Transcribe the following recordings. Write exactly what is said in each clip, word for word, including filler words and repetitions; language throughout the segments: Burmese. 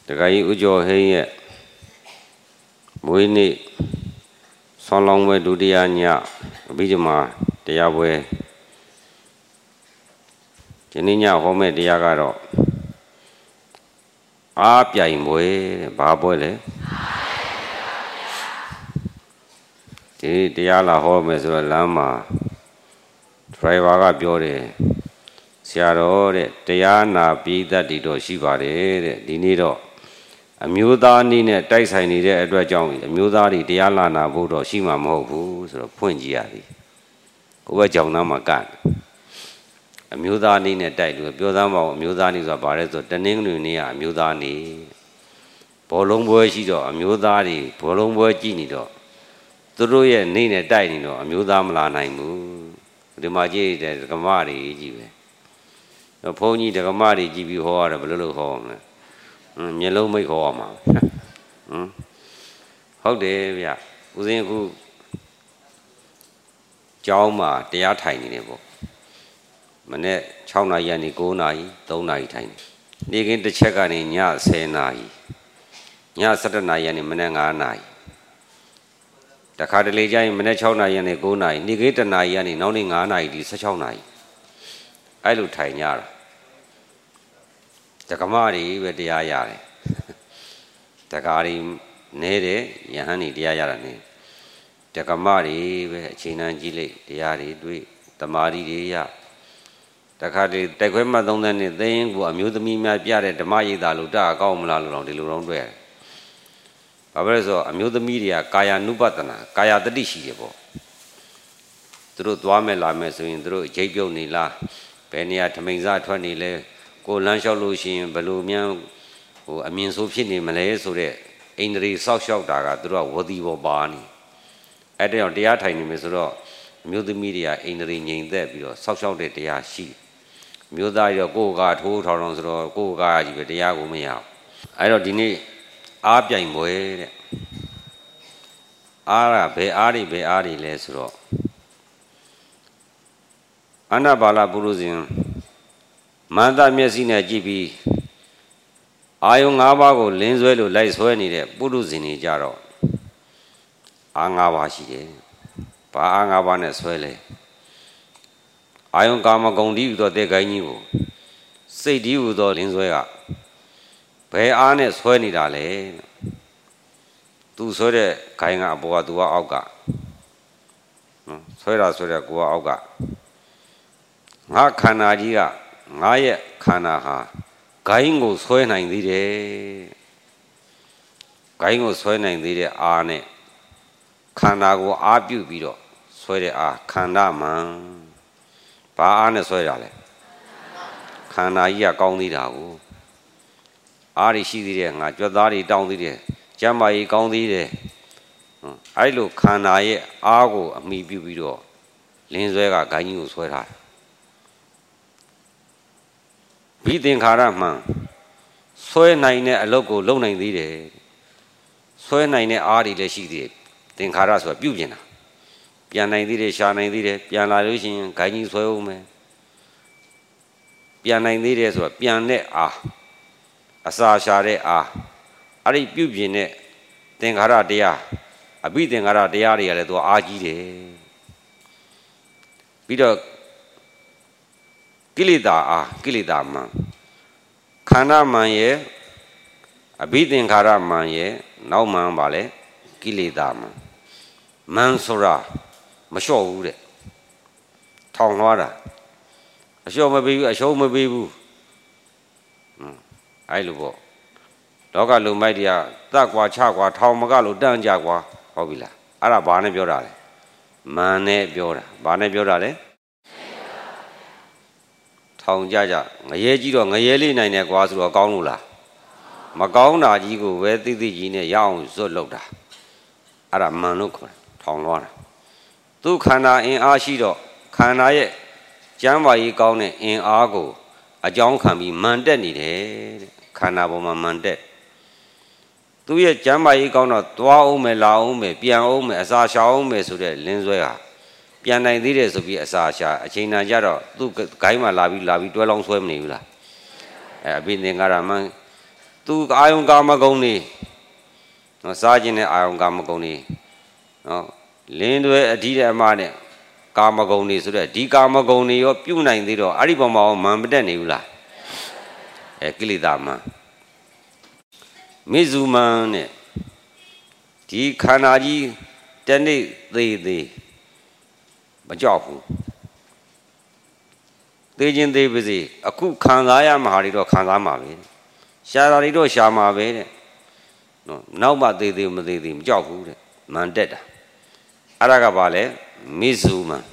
The guy who joined here, we need so long way to the anya, Bijama, the Yahweh. Jeninya home the Yagaro. Up Yaimwe, Babole. The Yala home is a lama. Trivaga Biore. Siarore, Diana, be that did or Shivare, Dinido. A Muda Nina, Dice I need Edward John, a Mudari, Dialana, Budo, Shima Mohu, or Punjiari. Over Jonama Gan. A Mudani ne died with Budamo, Mudanis of Barreto, the Ningunia, Mudani. Polombo Shido, a Mudari, Polombo Ginido. Turuya Nina Dinino, a Mudamla Naimu. The Maji, the Gamari, the pony, the Gamari, give you horror of a little home. Yellow make home. How dare ya? Within who Jauma, they are tiny. Mane Chowna Yani go nai, do night tiny. Dig the check on in Ya say nai. Ya Saturn Yani Mananga nai. The Cardeleja in Manechona Yani go nai, negate an ayani, noning an eye, such a night. I look tiny yara. The Kamari with the Ayare. The Gari Nere, Yahani, the Ayarane. The Kamari with China Gile, the Yari, the Mari, the Ya. The Kadi, the Quema don't anything who amuse me, my Piare, the Mai, the Luda, Gaumla, the Luron. Averso, amuse the media, Kaya Nubatana, Kaya the Dishibo. Through Dwame Lames, through Jabio Nila, Penia Tamiza twenty le, go Lansha Lucian, Balumian, who I mean so pin Malay, so that in the South Shock Daga, through a Wadivo Barney. At the other time, Miss Raw, amuse the media in the ring there, because South Shock de Tia she. Muda your go guard, who torrents or go guard with the Yago Mia. I don't deny Abia in Boy. Ara be Ari be Ari less raw. Anabala Buruzin Manda Messina G B Ayung Abago, Linzuelo, lies when it Buruzini Jaro Angawashi Paangabane Swele Ayung Kama Gondi to the Gainu Say you to Linzuela Pay honest when it ale Tu Sore Kainga Boa Dua Auga Sora Sora Gua Auga Nga Kana Gia, Naya Kana Ha, Gaingo Swena in the Gaingo Swena in the Arne Kanago Abu Bido, Swede A Kana Man Pa Arne Swedale Kana Ia Gondi Dago Ari Shidi, Jodari down the Jamai Gondi. I look Kana Ago, me Bido, Linzega Gainu Sweda. Beating Haraman. Soy nine a logo loaning the day. Soy nine Ari Leshi. Think Haras were Bugina. Piana di Shana di Piana Lucian, Kaini Soyome. Piana di were Piane ah. Asa Share ah. Ari Bugine. Think Hara dea. A beating Hara dearia to Aji. Peter Kilida ah, Kilida man. Kana man ye, a beating Kara man ye, no man vale, Kilida man. Mansura, Masho wood. Tong water. A show my baby, a show my baby. I love Doga Lumadia, Takwa Chagua, Tomagalo, Dan Jagua, Hobila, Arabane Biorale. Mane Biora, Bane Biorale. Tong Jaja, a yeji a yelly nine was to a gonula. Magona, you go where the gene young so loda. Aramanuk, Tong water. Tu Kana in Ashido, Kana ye, Jamba ye gone in Argo, a John can be mandate, Kanaboma mandate. Tu ye Jamba ye gone, Dwa ome, La ome, Pian ome, Asasha ome, so that Linzuela. Piana did it to be a Sasha, a China Jaro, Duke Kaima Lavi Lavi, to a long swim Nila. I've been in Araman သူအာယုံကာမဂုဏ်နေနော်စားခြင်းနဲ့အာယုံကာမဂုဏ်နေနော်လင်းတွေအဓိတဲ့အမနဲ့ကာမဂုဏ်နေဆိုတဲ့ဒီကာမဂုဏ်နေရောပြုတ်နိုင်သေးတော့အဲ့ဒီပုံမှာမန်မတက်နေဘူးလားအဲကိလေသာမန်မိဇူမန်နဲ့ဒီခန္ဓာကြီးတနေ့သေးသေးမကြောက်ဘူးသေးချင်းသေးပါစေအခုခံစားရမှာတွေတော့ခံစားမှာပဲရှားတာတွေတော့ရှားမှာပဲတဲ့နော်နောက်မှသေးသေးမသေးသေးမကြောက်ဘူးတဲ့မန်တက်တာအဲ့ဒါကဘာလဲမိဇူမန်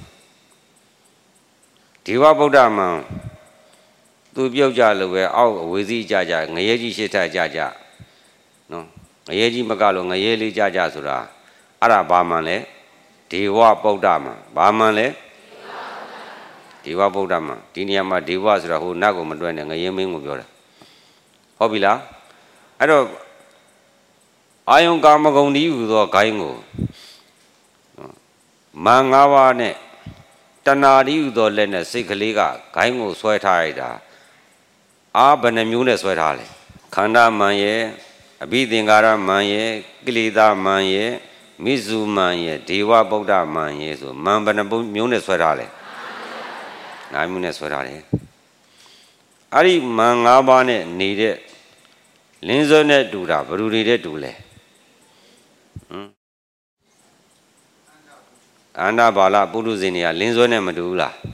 ဒီဝဗုဒ္ဓမန်သူပြုတ်ကြလို့ပဲအောက်အဝေစီကြကြငရဲကြီးရှစ်ထကြကြနော်ငရဲကြီးမကလို့ငရဲလေးကြကြဆိုတာအဲ့ဒါဘာမှန်လဲဒေဝဗုဒ္ဓမန်ဘာမှန်လဲဒေဝဗုဒ္ဓမန်ဒီနေရာမှာဒေဝဆိုတာဟိုနတ်ကိုမတွဲနဲ့ငရဲမင်းကိုပြောတာဟုတ်ပြီလားအဲ့တော့အာယုံကာမဂုဏ်ဒီဟူသောဂိုင်းကိုမန်၅ပါးနဲ့တဏှာဒီဟူသောလက်နဲ့စိတ်ကလေးကဂိုင်းကိုဆွဲထားရတာအာဘယ်နှမျိုးနဲ့ဆွဲထားလဲခန္ဓာမန်ရဲ့အဘိသင်္ကာရမန်ရဲ့ကိလေသာမန်ရဲ့မိဇူမန်ရဲ့ဒေဝဗုဒ္ဓမန်ရဲ့ဆိုမန်ဘယ်နှမျိုးနဲ့ဆွဲထားလဲငါးမျိုးနဲ့ဆွဲထားတယ်အဲ့ဒီမန်၅ပါးနဲ့နေတဲ့လင်းစွဲနဲ့တူတာဘယ်သူတွေတဲ့တူလဲဟမ်အန္တဘာလပုရုဇဉ်တွေကလင်းစွဲနဲ့မတူဘူးလား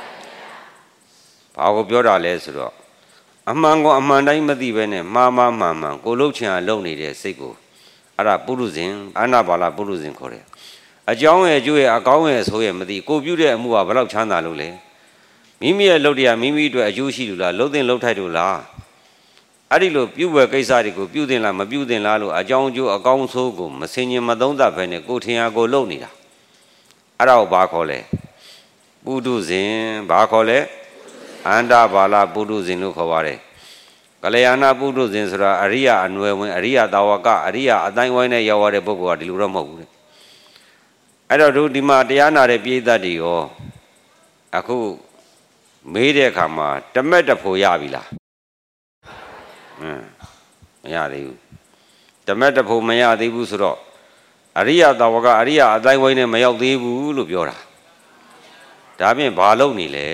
ဘာကိုပြောတာလဲဆိုတော့အမှန်ကိုအမှန်တိုင်းမသိဘဲနဲ့မှားမှားမှန်မှန်ကိုလှုပ်ချင်အောင်လုပ်နေတဲ့စိတ်ကိုအဲ့ဒါပုရုဇဉ်အန္တဘာလပုရုဇဉ်ခေါ်တယ်အကြောင်းရဲ့အကျိုးရဲ့အကောင်းရဲ့အဆိုးရဲ့မသိကိုပြုတဲ့အမှုကဘယ်လောက်ချမ်းသာလို့လဲမိမိရဲ့လုပ်တရားမိမိအတွက်အကျိုးရှိလို့လားလှုပ်တင်လှုပ်ထိုက်လို့လားအဲ့ဒီလိုပြုဝယ်ကိစ္စတွေကိုပြုတင်လားမပြုတင်လားလို့အကြောင်းအကျိုးအကောင်းဆိုးကိုမစင်ញင်မသုံးသပ်ဘဲနဲ့ကိုထင်ရကိုလုပ်နေတာအဲ့ဒါကိုဘာခေါ်လဲပုထုဇဉ်ဘာခေါ်လဲအန္တဘာလပုထုဇဉ်လို့ခေါ်ပါတယ်ကလျာဏပုထုဇဉ်ဆိုတာအရိယအနွယ်ဝင်အရိယတာဝကအရိယအတိုင်းဝိုင်းနဲ့ရောက်ရတဲ့ပုဂ္ဂိုလ်ကဒီလိုတော့မဟုတ်ဘူးတဲ့အဲ့တော့တို့ဒီမှာတရားနာတဲ့ပြိဿတ်တွေရောအခုမေးတဲ့အခါမှာတမက်တဖို့ရပြီလားဟမ်မရသေးဘူးတမက်တဖို့မရသေးဘူးဆိုတော့အရိယတာဝကအရိယအတိုင်းဝိုင်းနဲ့မရောက်သေးဘူးလို့ပြောတာဒါဖြင့်ဘာလုပ်နေလဲ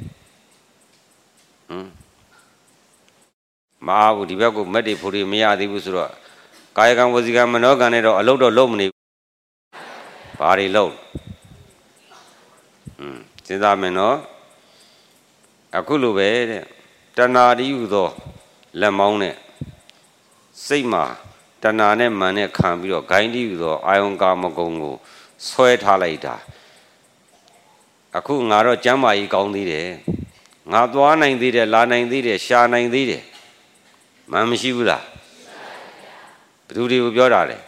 ဟမ်မအားဘူးဒီဘက်ကိုမက်တွေဖို့တွေမရသေးဘူးဆိုတော့ကာယကံဝစီကံမနောကံနဲ့တော့အလုပ်တော့လုပ်မနေဘူးဘာတွေလုပ်ဟမ်စဉ်းစားမယ်နော်အခုလိုပဲတဲ့တဏှာတိဟုသောလက်မောင်းနဲ့စိတ်မှာတဏှာနဲ့မန်နဲ့ခံပြီးတော့ဂိုင်းတိဟုသောအာယုံကာမဂုဏ်ကိုဆွဲထားလိုက်တာအခုငါတော့ကျမ်းမာကြီးကောင်းသေးတယ်ငါသွားနိုင်သေးတယ်လာနိုင်သေးတယ်ရှာနိုင်သေးတယ်မန်မရှိဘူးလားဘယ်သူတွေကိုပြောတာလဲ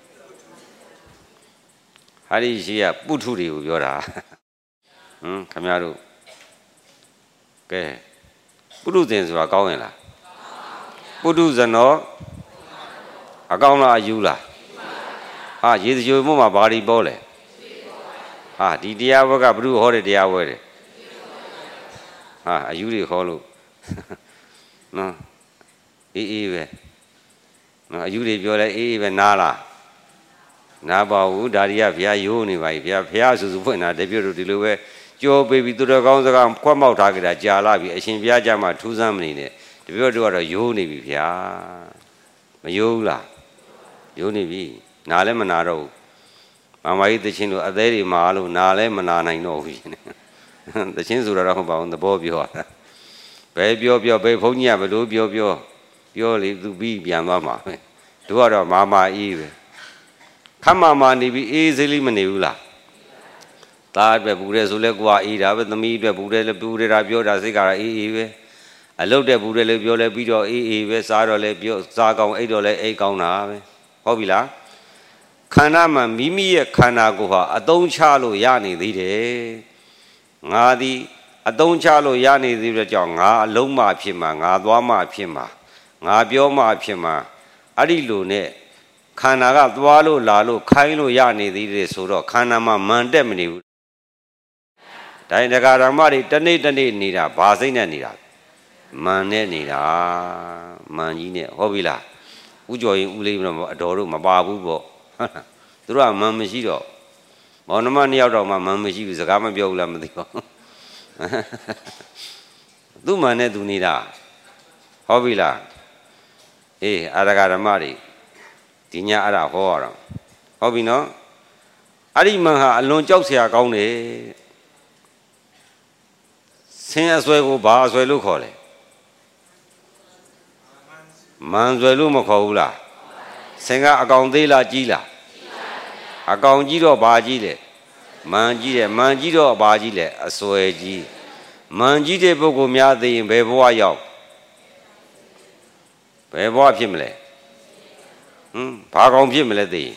ဟာဒီရှိကပုထုတွေကိုပြောတာဟမ်ခင်ဗျားတို့ကဲပုထုဇဉ်ဆိုတာကောင်းရင်လားပုထုဇဉ်တော့အကောင်းလားအယူလားဟာရေစကြိုမို့မှာဘာဒီပေါ်လဲဟာဒီတရားဝဲကဘုရုဟောတဲ့တရားဝဲတယ်ဟာအယူတွေခေါ်လို့နော်အေးအေးပဲနော်အယူတွေပြောလဲအေးအေးပဲနားလားနားပါဘူးဒါတွေကဘုရားရိုးနေပါပြီဘုရားဘုရားဆူဆူဖွင့်တာတပြည့်တို့ဒီလိုပဲကြောပေးပြီးသူတော်ကောင်းစကားခွက်မောက်ထားကြတာကြာလာပြီအရှင်ဘုရားကြမှာထူးဆန်းမနေနဲ့တပြည့်တို့ကတော့ရိုးနေပြီဗျာမရိုးဘူးလားရိုးနေပြီနားလည်းမနာတော့ဘူးမမကြီးသချင်းတို့အသေးတွေမာလို့နားလည်းမနာနိုင်တော့ဘူးရှင်သချင်းဆိုတော့ဟုတ်ပါဘူးသဘောပြောတာဘယ်ပြောပြောဘယ်ဘုန်းကြီးကဘလို့ပြောပြောပြောလေသူပြီးပြန်သွားမှာပဲတို့ကတော့မာမာအေးပဲခမ်းမာမာနေပြီးအေးစိလေးမနေဘူးလားသားအတွက်ပူတယ်ဆိုလဲကွာအေးတာပဲသမီးအတွက်ပူတယ်လဲပူတယ်တာပြောတာစိတ်ကအေးအေးပဲအလုတ်တဲ့ပူတယ်လဲပြောလဲပြီးတော့အေးအေးပဲစားတော့လဲပြောစားကောင်းအိတ်တော့လဲအိတ်ကောင်းတာပဲဟုတ်ပြီလားခန္ဓာမှာမိမိရဲ့ခန္ဓာကိုယ်ဟာအသုံးချလို့ရနေသေးတယ်ငါသည်အသုံးချလို့ရနေသေးတဲ့ကြောင့်ငါအလုံးမဖြစ်မှာငါသွားမဖြစ်မှာငါပြောမဖြစ်မှာအဲ့ဒီလိုနဲ့ခန္ဓာကသွားလို့လာလို့ခိုင်းလို့ရနေသေးတယ်ဆိုတော့ခန္ဓာမှာမန်တက်မနေဘူးဒါရင်ဒကာဓမ္မတွေတနေ့တနေ့နေတာဘာစိတ်နဲ့နေတာမန်နဲ့နေတာမန်ကြီးနဲ့ဟုတ်ပြီလားဥကျော်ရင်ဦးလေးတော့အတော်တို့မပါဘူးပေါ့သူတို့ကမန်မရှိတော့မောင်နှမနှစ်ယောက်တော့မှမန်မရှိဘူးစကားမပြောဘူးလားမသိဘူးသူ့မန်နဲ့သူနေတာဟုတ်ပြီလားအေးအာရဂဓမ္မတွေဒီညအဲ့ဒါဟောရအောင်ဟုတ်ပြီနော်အဲ့ဒီမန်ဟာအလွန်ကြောက်စရာကောင်းတယ်ဆင်းအစွဲကိုဘာအစွဲလို့ခေါ်လဲမန်စွဲလို့မခေါ်ဘူးလားဆင်ကအကောင်သေးလားကြီးလားအကောင်ကြီးတော့ဘာကြီးလဲမန်ကြီးတယ်မန်ကြီးတော့ဘာကြီးလဲအစွဲကြီးမန်ကြီးတဲ့ပုဂ္ဂိုလ်များသိရင်ဘယ်ဘဝရောက်ဘယ်ဘဝဖြစ်မလဲဟမ်ဘာကောင်ဖြစ်မလဲသိရင်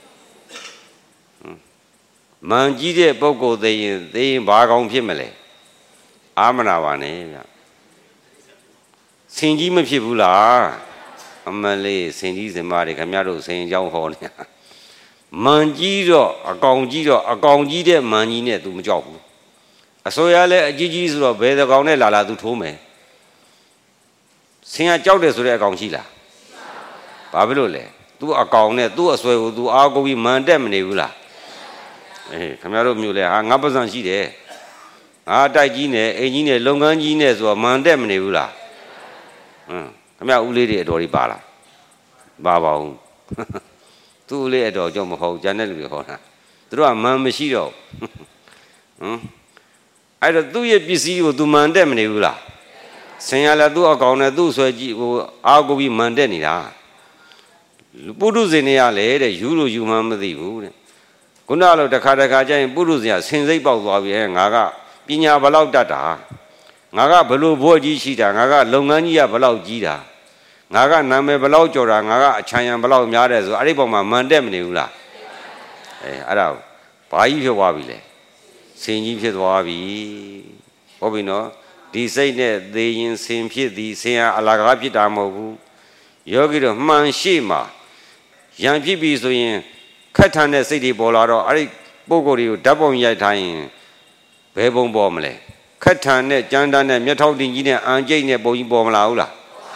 မန်ကြီးတဲ့ပုဂ္ဂိုလ်သိရင်သိရင်ဘာကောင်ဖြစ်မလဲအာမနာပါနဲ့ဗျဆင်ကြီးမဖြစ်ဘူးလားအမလေးဆင်ကြီးစင်မာတွေခင်ဗျားတို့ဆင်ကြောင်းဟောနေမန်ကြီးတော့အကောင်ကြီးတော့အကောင်ကြီးတဲ့မန်ကြီးနဲ့ तू မကြောက်ဘူးအစိုးရလည်းအကြီးကြီးဆိုတော့ဘယ်တကောင်နဲ့လာလာ तू ထိုးမယ်ဆင်ကကြောက်တယ်ဆိုတဲ့အကောင်ရှိလားဘာဖြစ်လို့လဲ तू အကောင်နဲ့ तू အစွဲကို तू အားကိုပြီးမန်တက်မနေဘူးလားအေးခင်ဗျားတို့မျိုးလဲဟာငါပစံရှိတယ်ငါတိုက်ကြီးနဲ့အိမ်ကြီးနဲ့လုပ်ငန်းကြီးနဲ့ဆိုတော့မန်တက်မနေဘူးလားဟမ်ခင်ဗျားဦးလေးတွေအတော်ကြီးပါလားပါပါဘူးသူ့ဦးလေးအတော်ကြောင့်မဟုတ်ကျန်တဲ့လူတွေဟောတာသူတို့ကမန်မရှိတော့ဟမ်အဲ့တော့သူ့ရဲ့ပစ္စည်းကို तू မန်တက်မနေဘူးလားဆင်ရလဲသူ့အကောင်နဲ့သူ့ဆွဲကြည့်ဟိုအာကိုပြီးမန်တက်နေတာပုထုဇဉ်တွေကလည်းတဲ့ယူလို့ယူမှမသိဘူးတဲ့ခုနကတော့တစ်ခါတစ်ခါကျရင်ပုထုဇဉ်ကဆင်စိတ်ပေါက်သွားပြီအဲငါကပညာဘလောက်တတ်တာငါကဘလို့ဘိုးကြီးရှိတာငါကလုပ်ငန်းကြီးကဘလောက်ကြီးတာငါကနာမည်ဘလောက်ကျော်တာငါကအချမ်းရံဘလောက်များတယ်ဆိုအဲ့ဒီပုံမှာမန်တက်မနေဘူးလားအဲအဲ့ဒါဘာကြီးဖြစ်သွားပြီလဲဆင်ကြီးဖြစ်သွားပြီဟုတ်ပြီနော်ဒီစိတ်နဲ့သေရင်ဆင်ဖြစ်သည်ဆင်ဟာအလကားဖြစ်တာမဟုတ်ဘူးယောဂီတို့မှန်ရှိမှရံဖြစ်ပြီဆိုရင်ခက်ထန်တဲ့စိတ်တွေပေါ်လာတော့အဲ့ဒီပုဂ္ဂိုလ်တွေကိုဓာတ်ပုံရိုက်ထားရင်ဘယ်ပုံပေါ်မလဲခက်ထန်တဲ့ကြမ်းတမ်းတဲ့မျက်ထောက်တင်ကြီးနဲ့အန်ကျိတ်နဲ့ပုံကြီးပေါ်မလာဘူးလား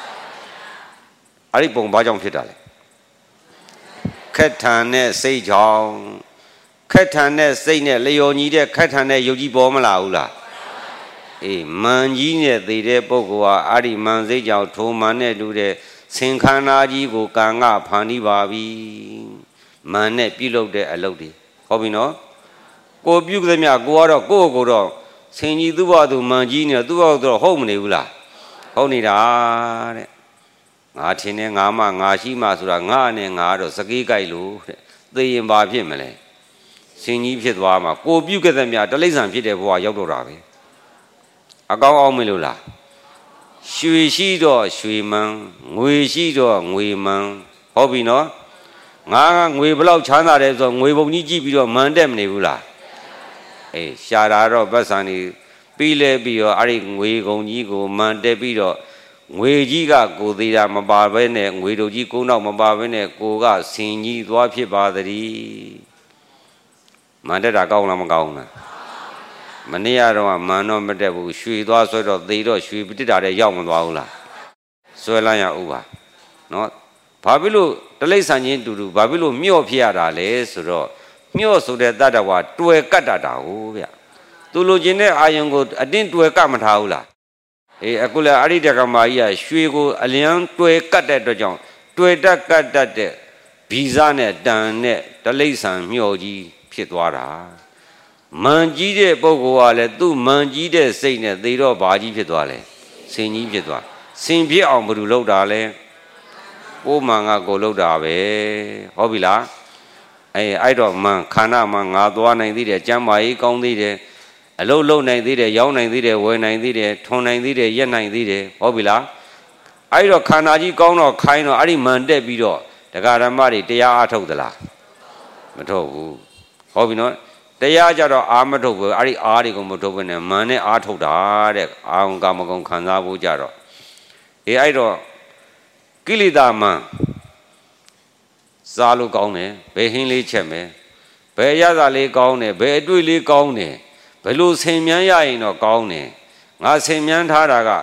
အဲ့ဒီပုံဘာကြောင့်ဖြစ်တာလဲခက်ထန်တဲ့စိတ်ကြောင့်ခက်ထန်တဲ့စိတ်နဲ့လျော်ညီတဲ့ခက်ထန်တဲ့ယုတ်ကြီးပေါ်မလာဘူးလားအေးမန်ကြီးနဲ့သိတဲ့ပုဂ္ဂိုလ်ဟာအဲ့ဒီမန်စိတ်ကြောင့်ထိုမန်နဲ့တူတဲ့ဆင်ခန္ဓာကြီးကိုကံကဖန်တီးပါပြီမန်နဲ့ပြုလုပ်တဲ့အလုပ်တွေဟုတ်ပြီနော်ကိုပြုသမျှကိုကတော့ကိုယ့်ကိုယ်တော့ဆင်ကြီးသူ့ဘာသူမန်ကြီးနေသူ့ဘာသူတော့ဟုတ်မနေဘူးလားဟုတ်နေတာတဲ့ငါထင်တယ်ငါမှငါရှိမှဆိုတာငါနဲ့ငါတော့စကေးကြိုက်လို့တဲ့သိရင်ဘာဖြစ်မလဲဆင်ကြီးဖြစ်သွားမှာကိုပြုခဲ့သမျှတလိ္ဆန်ဖြစ်တဲ့ဘဝရောက်တော့တာပဲအကောင်းအောင်မလို့လားရွှေရှိတော့ရွှေမန်းငွေရှိတော့ငွေမန်းဟုတ်ပြီနော်ငါငွေဘလောက်ချမ်းသာတယ်ဆိုတော့ငွေပုံကြီးကြည့်ပြီးတော့မန်တက်မနေဘူးလားအေးရှာတာတော့ပတ်စံနေပြီးလဲပြီးတော့အဲ့ဒီငွေကုန်ကြီးကိုမန်တက်ပြီးတော့ငွေကြီးကကိုသေးတာမပါဘဲနဲ့ငွေတို့ကြီးကိုနောက်မပါဘဲနဲ့ကိုကဆင်ကြီးသွားဖြစ်ပါသတည်းမန်တက်တာကောင်းလားမကောင်းလားမနေ့ကတော့မန်တော့မတက်ဘူးရွှေသွားဆွဲတော့သေတော့ရွှေပတစ်တာတဲ့ရောက်မသွားဘူးလားဆွဲလိုက်ရဥပါနော်ဘာဖြစ်လို့တလိ္ဆန်ချင်းတူတူဘာဖြစ်လို့မြော့ဖြစ်ရတာလဲဆိုတော့မြော့ဆိုတဲ့တတ္တဝါတွယ်ကတ်တာတာဟုတ်ဗျသူလိုချင်တဲ့အာယုံကိုအတင်းတွယ်ကတ်မထားဘူးလားအေးအခုလည်းအရိတကမာကြီးကရွှေကိုအလျံတွယ်ကတ်တဲ့အတွက်ကြောင့်တွယ်တတ်ကတ်တတ်တဲ့ဗီဇနဲ့တန်နဲ့တလိ္ဆန်မြော့ကြီးဖြစ်သွားတာမန်ကြီးတဲ့ပုဂ္ဂိုလ်ကလည်းသူ့မန်ကြီးတဲ့စိတ်နဲ့သေတော့ဘာကြီးဖြစ်သွားလဲဆင်ကြီးဖြစ်သွားဆင်ဖြစ်အောင်ဘယ်လိုလုပ်တာလဲကိုမန်ကကိုလုပ်တာပဲဟုတ်ပြီလားအဲအဲ့တော့မန်ခန္ဓာမန်ငါသွားနိုင်သေးတယ်ကျမ်းမာရေးကောင်းသေးတယ်အလုံးလုံးနိုင်သေးတယ်ရောင်းနိုင်သေးတယ်ဝယ်နိုင်သေးတယ်ထွန်နိုင်သေးတယ်ရက်နိုင်သေးတယ်ဟုတ်ပြီလားအဲ့တော့ခန္ဓာကြီးကောင်းတော့ခိုင်းတော့အဲ့ဒီမန်တက်ပြီးတော့တရားဓမ္မတွေတရားအားထုတ်သလားမထုတ်ဘူးဟုတ်ပြီနော်တရားကြတော့အာမထုတ်ဘူးအဲ့ဒီအားတွေကိုမထုတ်ဘဲနဲ့မန်နဲ့အားထုတ်တာတဲ့အာဝံကာမဂုဏ်ခံစားဖို့ကြတော့အေးအဲ့တော့ကိလေသာမန်စားလို့ကောင်းတယ်ဘယ်ဟင်းလေးချက်မယ်ဘယ်ရသာလေးကောင်းတယ်ဘယ်အတွေ့လေးကောင်းတယ်ဘယ်လိုဆင်မြန်းရရင်တော့ကောင်းတယ်ငါဆင်မြန်းထားတာက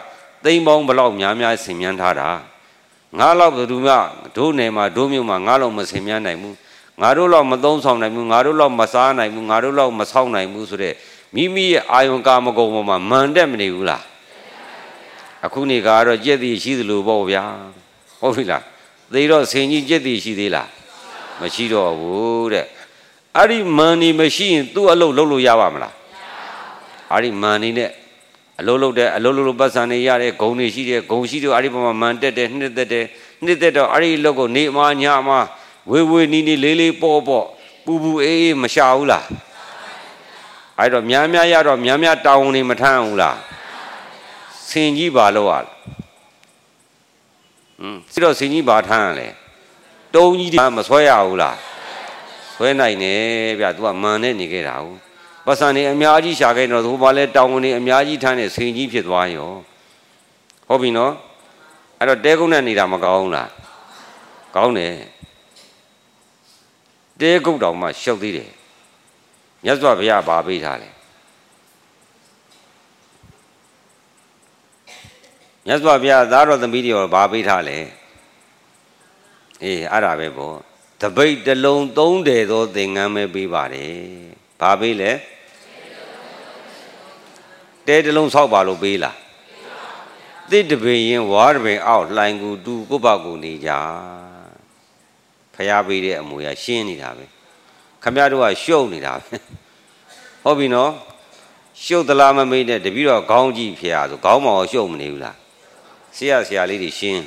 သိမ့်ပေါင်းဘလောက်များများဆင်မြန်းထားတာငါလောက်ဘယ်သူမှဒိုးနယ်မှာဒိုးမြို့မှာငါလောက်မဆင်မြန်းနိုင်ဘူးငါတို့လောက်မသုံးဆောင်နိုင်ဘူးငါတို့လောက်မစားနိုင်ဘူးငါတို့လောက်မဆောက်နိုင်ဘူးဆိုတဲ့မိမိရဲ့အာယုံကာမဂုဏ်ပေါ်မှာမန်တက်မနေဘူးလားအခုနေကတော့ကြက်တည်ရှိသလိုပေါ့ဗျာဟုတ်ပြီလားသေတော့ဆင်ကြီးကြက်တည်ရှိသေးလားမရှိတော့ဘူးတဲ့အဲ့ဒီမန်နေမရှိရင်သူ့အလုပ်လုပ်လို့ရပါမလားအဲ့ဒီမန်နေနဲ့အလုပ်လုပ်တဲ့အလုပ်လုပ်လို့ပတ်စံနေရတဲ့ဂုံတွေရှိတဲ့ဂုံရှိတော့အဲ့ဒီပေါ်မှာမန်တက်တယ်နှစ်သက်တယ်နှစ်သက်တော့အဲ့ဒီလုပ်ကိုနေအမညအမဝေဝေနီးနီးလေးလေးပေါ့ပေါ့ပူပူအေးအေးမရှာဘူးလားအဲ့တော့များများရတော့များများတောင်းနေမထမ်းဘူးလားဆင်ကြီးပါလို့ရဟွန်းစီတော့ဆင်ကြီးပါထမ်းရလဲတုံးကြီးမဆွဲရဘူးလားဆွဲနိုင်တယ်ဗျသူကမန်နဲ့နေခဲ့တာဟုတ်ပတ်စံနေအများကြီးရှာခဲ့တော့သူဘာလဲတောင်းနေအများကြီးထမ်းနေဆင်ကြီးဖြစ်သွားရောဟုတ်ပြီနော်အဲ့တော့တဲကုန်းနဲ့နေတာမကောင်းဘူးလားကောင်းတယ်တဲကုတ်တောင်မှရှုပ်သေးတယ်မြတ်စွာဘုရားဗာပေးထားလဲမြတ်စွာဘုရားသားတော်သမီးတွေရောဗာပေးထားလဲအေးအဲ့ဒါပဲပေါ့တပိတ်တစ်လုံးသုံးတယ်သောသင်္ကန်းပဲပေးပါတယ်ဗာပေးလဲတဲတစ်လုံးဆောက်ပါလို့ပေးလားတစ်တပင်ရင်ဝါတပင်အောက်လှိုင်ကူတူကိုပေါ့ကိုနေကြဖျားပေးတဲ့အမူအရာရှင်းနေတာပဲခမရတို့ကရှုပ်နေတာပဲဟုတ်ပြီနော်ရှုပ်သလားမမေးနဲ့တပည့်တော်ခေါင်းကြည့်ဖျားဆိုခေါင်းမောင်ရှုပ်မနေဘူးလားဆရာဆရာလေးတွေရှင်း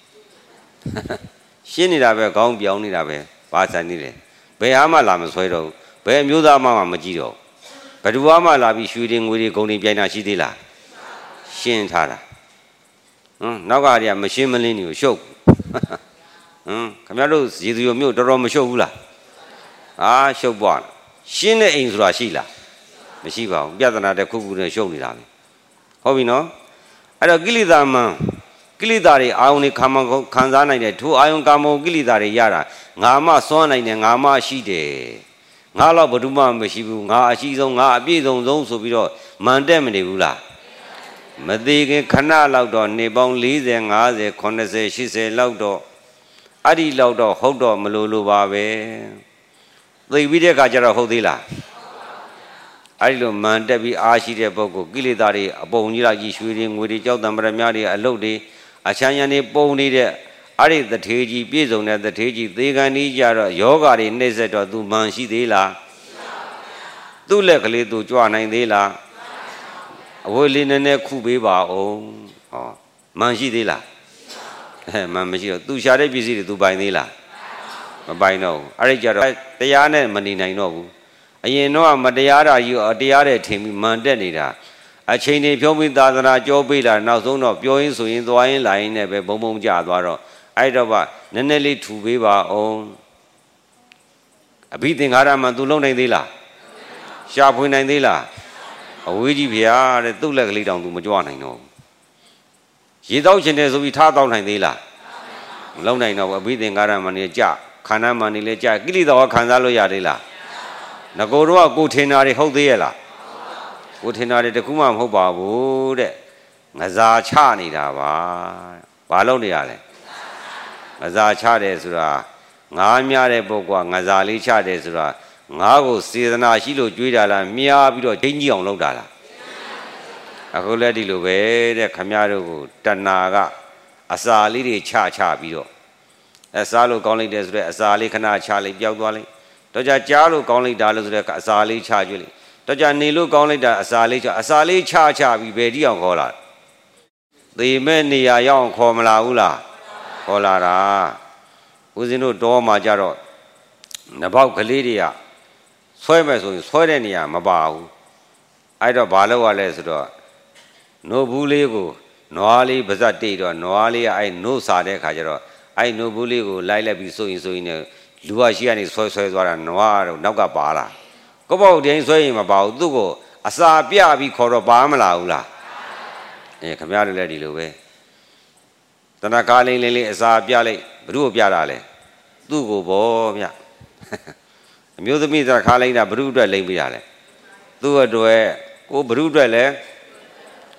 ရှင်းနေတာပဲခေါင်းပြောင်းနေတာပဲဘာဆိုင်နေလဲဘယ်ဟာမှလာမဆွဲတော့ဘယ်မျိုးသားမှမကြည့်တော့ဘယ်သူမှလာပြီးရွှေတွေငွေတွေဂုံတွေပြိုင်တာရှိသေးလားရှင်းထားတာဟမ်နောက်ကတည်းကမရှင်းမလင်းတွေကိုရှုပ်ဟမ်ခင်ဗျားတို့ရေသူမျိုးတော်တော်မရှုပ်ဘူးလားအာရှုပ်ပွားရှင်းတဲ့အိမ်ဆိုတာရှိလားမရှိပါဘူးပြဿနာတစ်ခုခုနဲ့ရှုပ်နေတာပဲဟုတ်ပြီနော်အဲ့တော့ကိလေသာမှန်ကိလေသာတွေအာယုန်တွေခံမခံစားနိုင်တဲ့ထိုအာယုန်ကာမဂုဏ်ကိလေသာတွေရတာငါမှစွန့်နိုင်တယ်ငါမှရှိတယ်ငါတော့ဘယ်သူမှမရှိဘူးငါအရှိဆုံးငါအပြည့်စုံဆုံးဆိုပြီးတော့မန်တက်မနေဘူးလားမသေးခင်ခဏလောက်တော့နေပေါင်း၄၀ ၅၀ ၇၀ ၈၀လောက်တော့အဲ့ဒီလောက်တော့ဟုတ်တော့မလို့လို့ပါပဲသိပြီးတဲ့အခါကျတော့ဟုတ်သေးလားအဲ့ဒီလိုမန်တက်ပြီးအားရှိတဲ့ပုဂ္ဂိုလ်ကိလေသာတွေအပုံကြီးလိုက်ကြီးရွှေတွေငွေတွေကြောက်တံပရမတွေအလုတ်တွေအချမ်းရံတွေပုံနေတဲ့အဲ့ဒီတထေကြီးပြည့်စုံတဲ့တထေကြီးသေကံကြီးကြတော့ယောဂါတွေနှိမ့်ဆက်တော့သူမန်ရှိသေးလားသူ့လက်ကလေးသူကြွနိုင်သေးလားအဝေးလေးနည်းနည်းခုပေးပါအောင်ဟောမန်ရှိသေးလားအဲမန်မရှိတော့သူရှာတဲ့ပစ္စည်းတွေသူပိုင်သေးလားမပိုင်တော့ဘူးအဲ့ဒီကြတော့တရားနဲ့မနေနိုင်တော့ဘူးအရင်တော့မတရားတာကြီးအတရားတဲ့ထင်ပြီးမန်တက်နေတာအချိန်တွေဖြုံးပြီးသာသနာကြောပေးလာနောက်ဆုံးတော့ပြောရင်းဆိုရင်သွားရင်းလာရင်းနဲ့ပဲဘုံဘုံကြသွားတော့အဲ့တော့ကနည်းနည်းလေးထူပေးပါအောင်အဘိသင်္ခါရမှသူလုံးနိုင်သေးလားရှာဖွေနိုင်သေးလားအဝေးကြီးဗျာတဲ့သူ့လက်ကလေးတောင်သူမကြွနိုင်တော့ဘူးရေတောက်ချင်တယ်ဆိုပြီးထားတောက်နိုင်သေးလားမလုံးနိုင်တော့ဘူးအဘိသင်္ခါရမှနေကြခန္ဓာမှနေလဲကြကိလေသာကခံစားလို့ရသေးလားငကိုတော့ကိုထင်တာတွေဟုတ်သေးရဲ့လားကိုထင်တာတွေတခုမှမဟုတ်ပါဘူးတဲ့ငစားချနေတာပါဘာလို့နေရလဲငစားချတယ်ဆိုတာငါးများတဲ့ပုဂ္ဂိုလ်ကငစားလေးချတယ်ဆိုတာငါးကိုစေတနာရှိလို့ကြွေးတာလားမြားပြီးတော့ဒိန်းကြီးအောင်လုပ်တာလားအခုလည်းဒီလိုပဲတဲ့ခမရတို့ကိုတဏှာကအစာလေးတွေချချပြီးတော့အစားလို့ကောင်းလိုက်တယ်ဆိုတော့အစာလေးခဏချလိုက်ပျောက်သွားလိုက်တော့ကြကြားလို့ကောင်းလိုက်တာလို့ဆိုတော့အစာလေးချကျွေးလိုက်တော့ကြနေလို့ကောင်းလိုက်တာအစာလေးချအစာလေးချချပြီးဘယ်တိအောင်ခေါ်လာသေမဲ့နေရာရောက်ခေါ်မလာဘူးလားခေါ်လာတာဦးဇင်းတို့တောမှာကြတော့နဘောက်ကလေးတွေကဆွဲမဲ့ဆိုရင်ဆွဲတဲ့နေရာမပါဘူးအဲ့တော့ဘာလုပ်ရလဲဆိုတော့နို့ဘူးလေးကိုနွားလေးပါဇက်တိတ်တော့နွားလေးကအဲ့နို့စားတဲ့ခါကျတော့အဲ့နို့ဘူးလေးကိုလိုက်လိုက်ပြီးဆိုရင်ဆိုရင်လူကရှိကနေဆွဲဆွဲသွားတာနွားတော့နောက်ကပါလာကိုပေါ့တိုင်းဆွဲရင်မပါဘူးသူ့ကိုအစာပြပြီးခေါ်တော့ပါမလာဘူးလားအဲခမရတို့လည်းဒီလိုပဲတဏကားလေးလေးလေးအစာပြလိုက်ဘ누구ကိုပြတာလဲသူ့ကိုဘောဗျအမျိုးသမီးတဏခါလိုက်တာဘ누구အတွက်လိမ့်ပြတာလဲသူ့အတွက်ကိုဘ누구အတွက်လဲ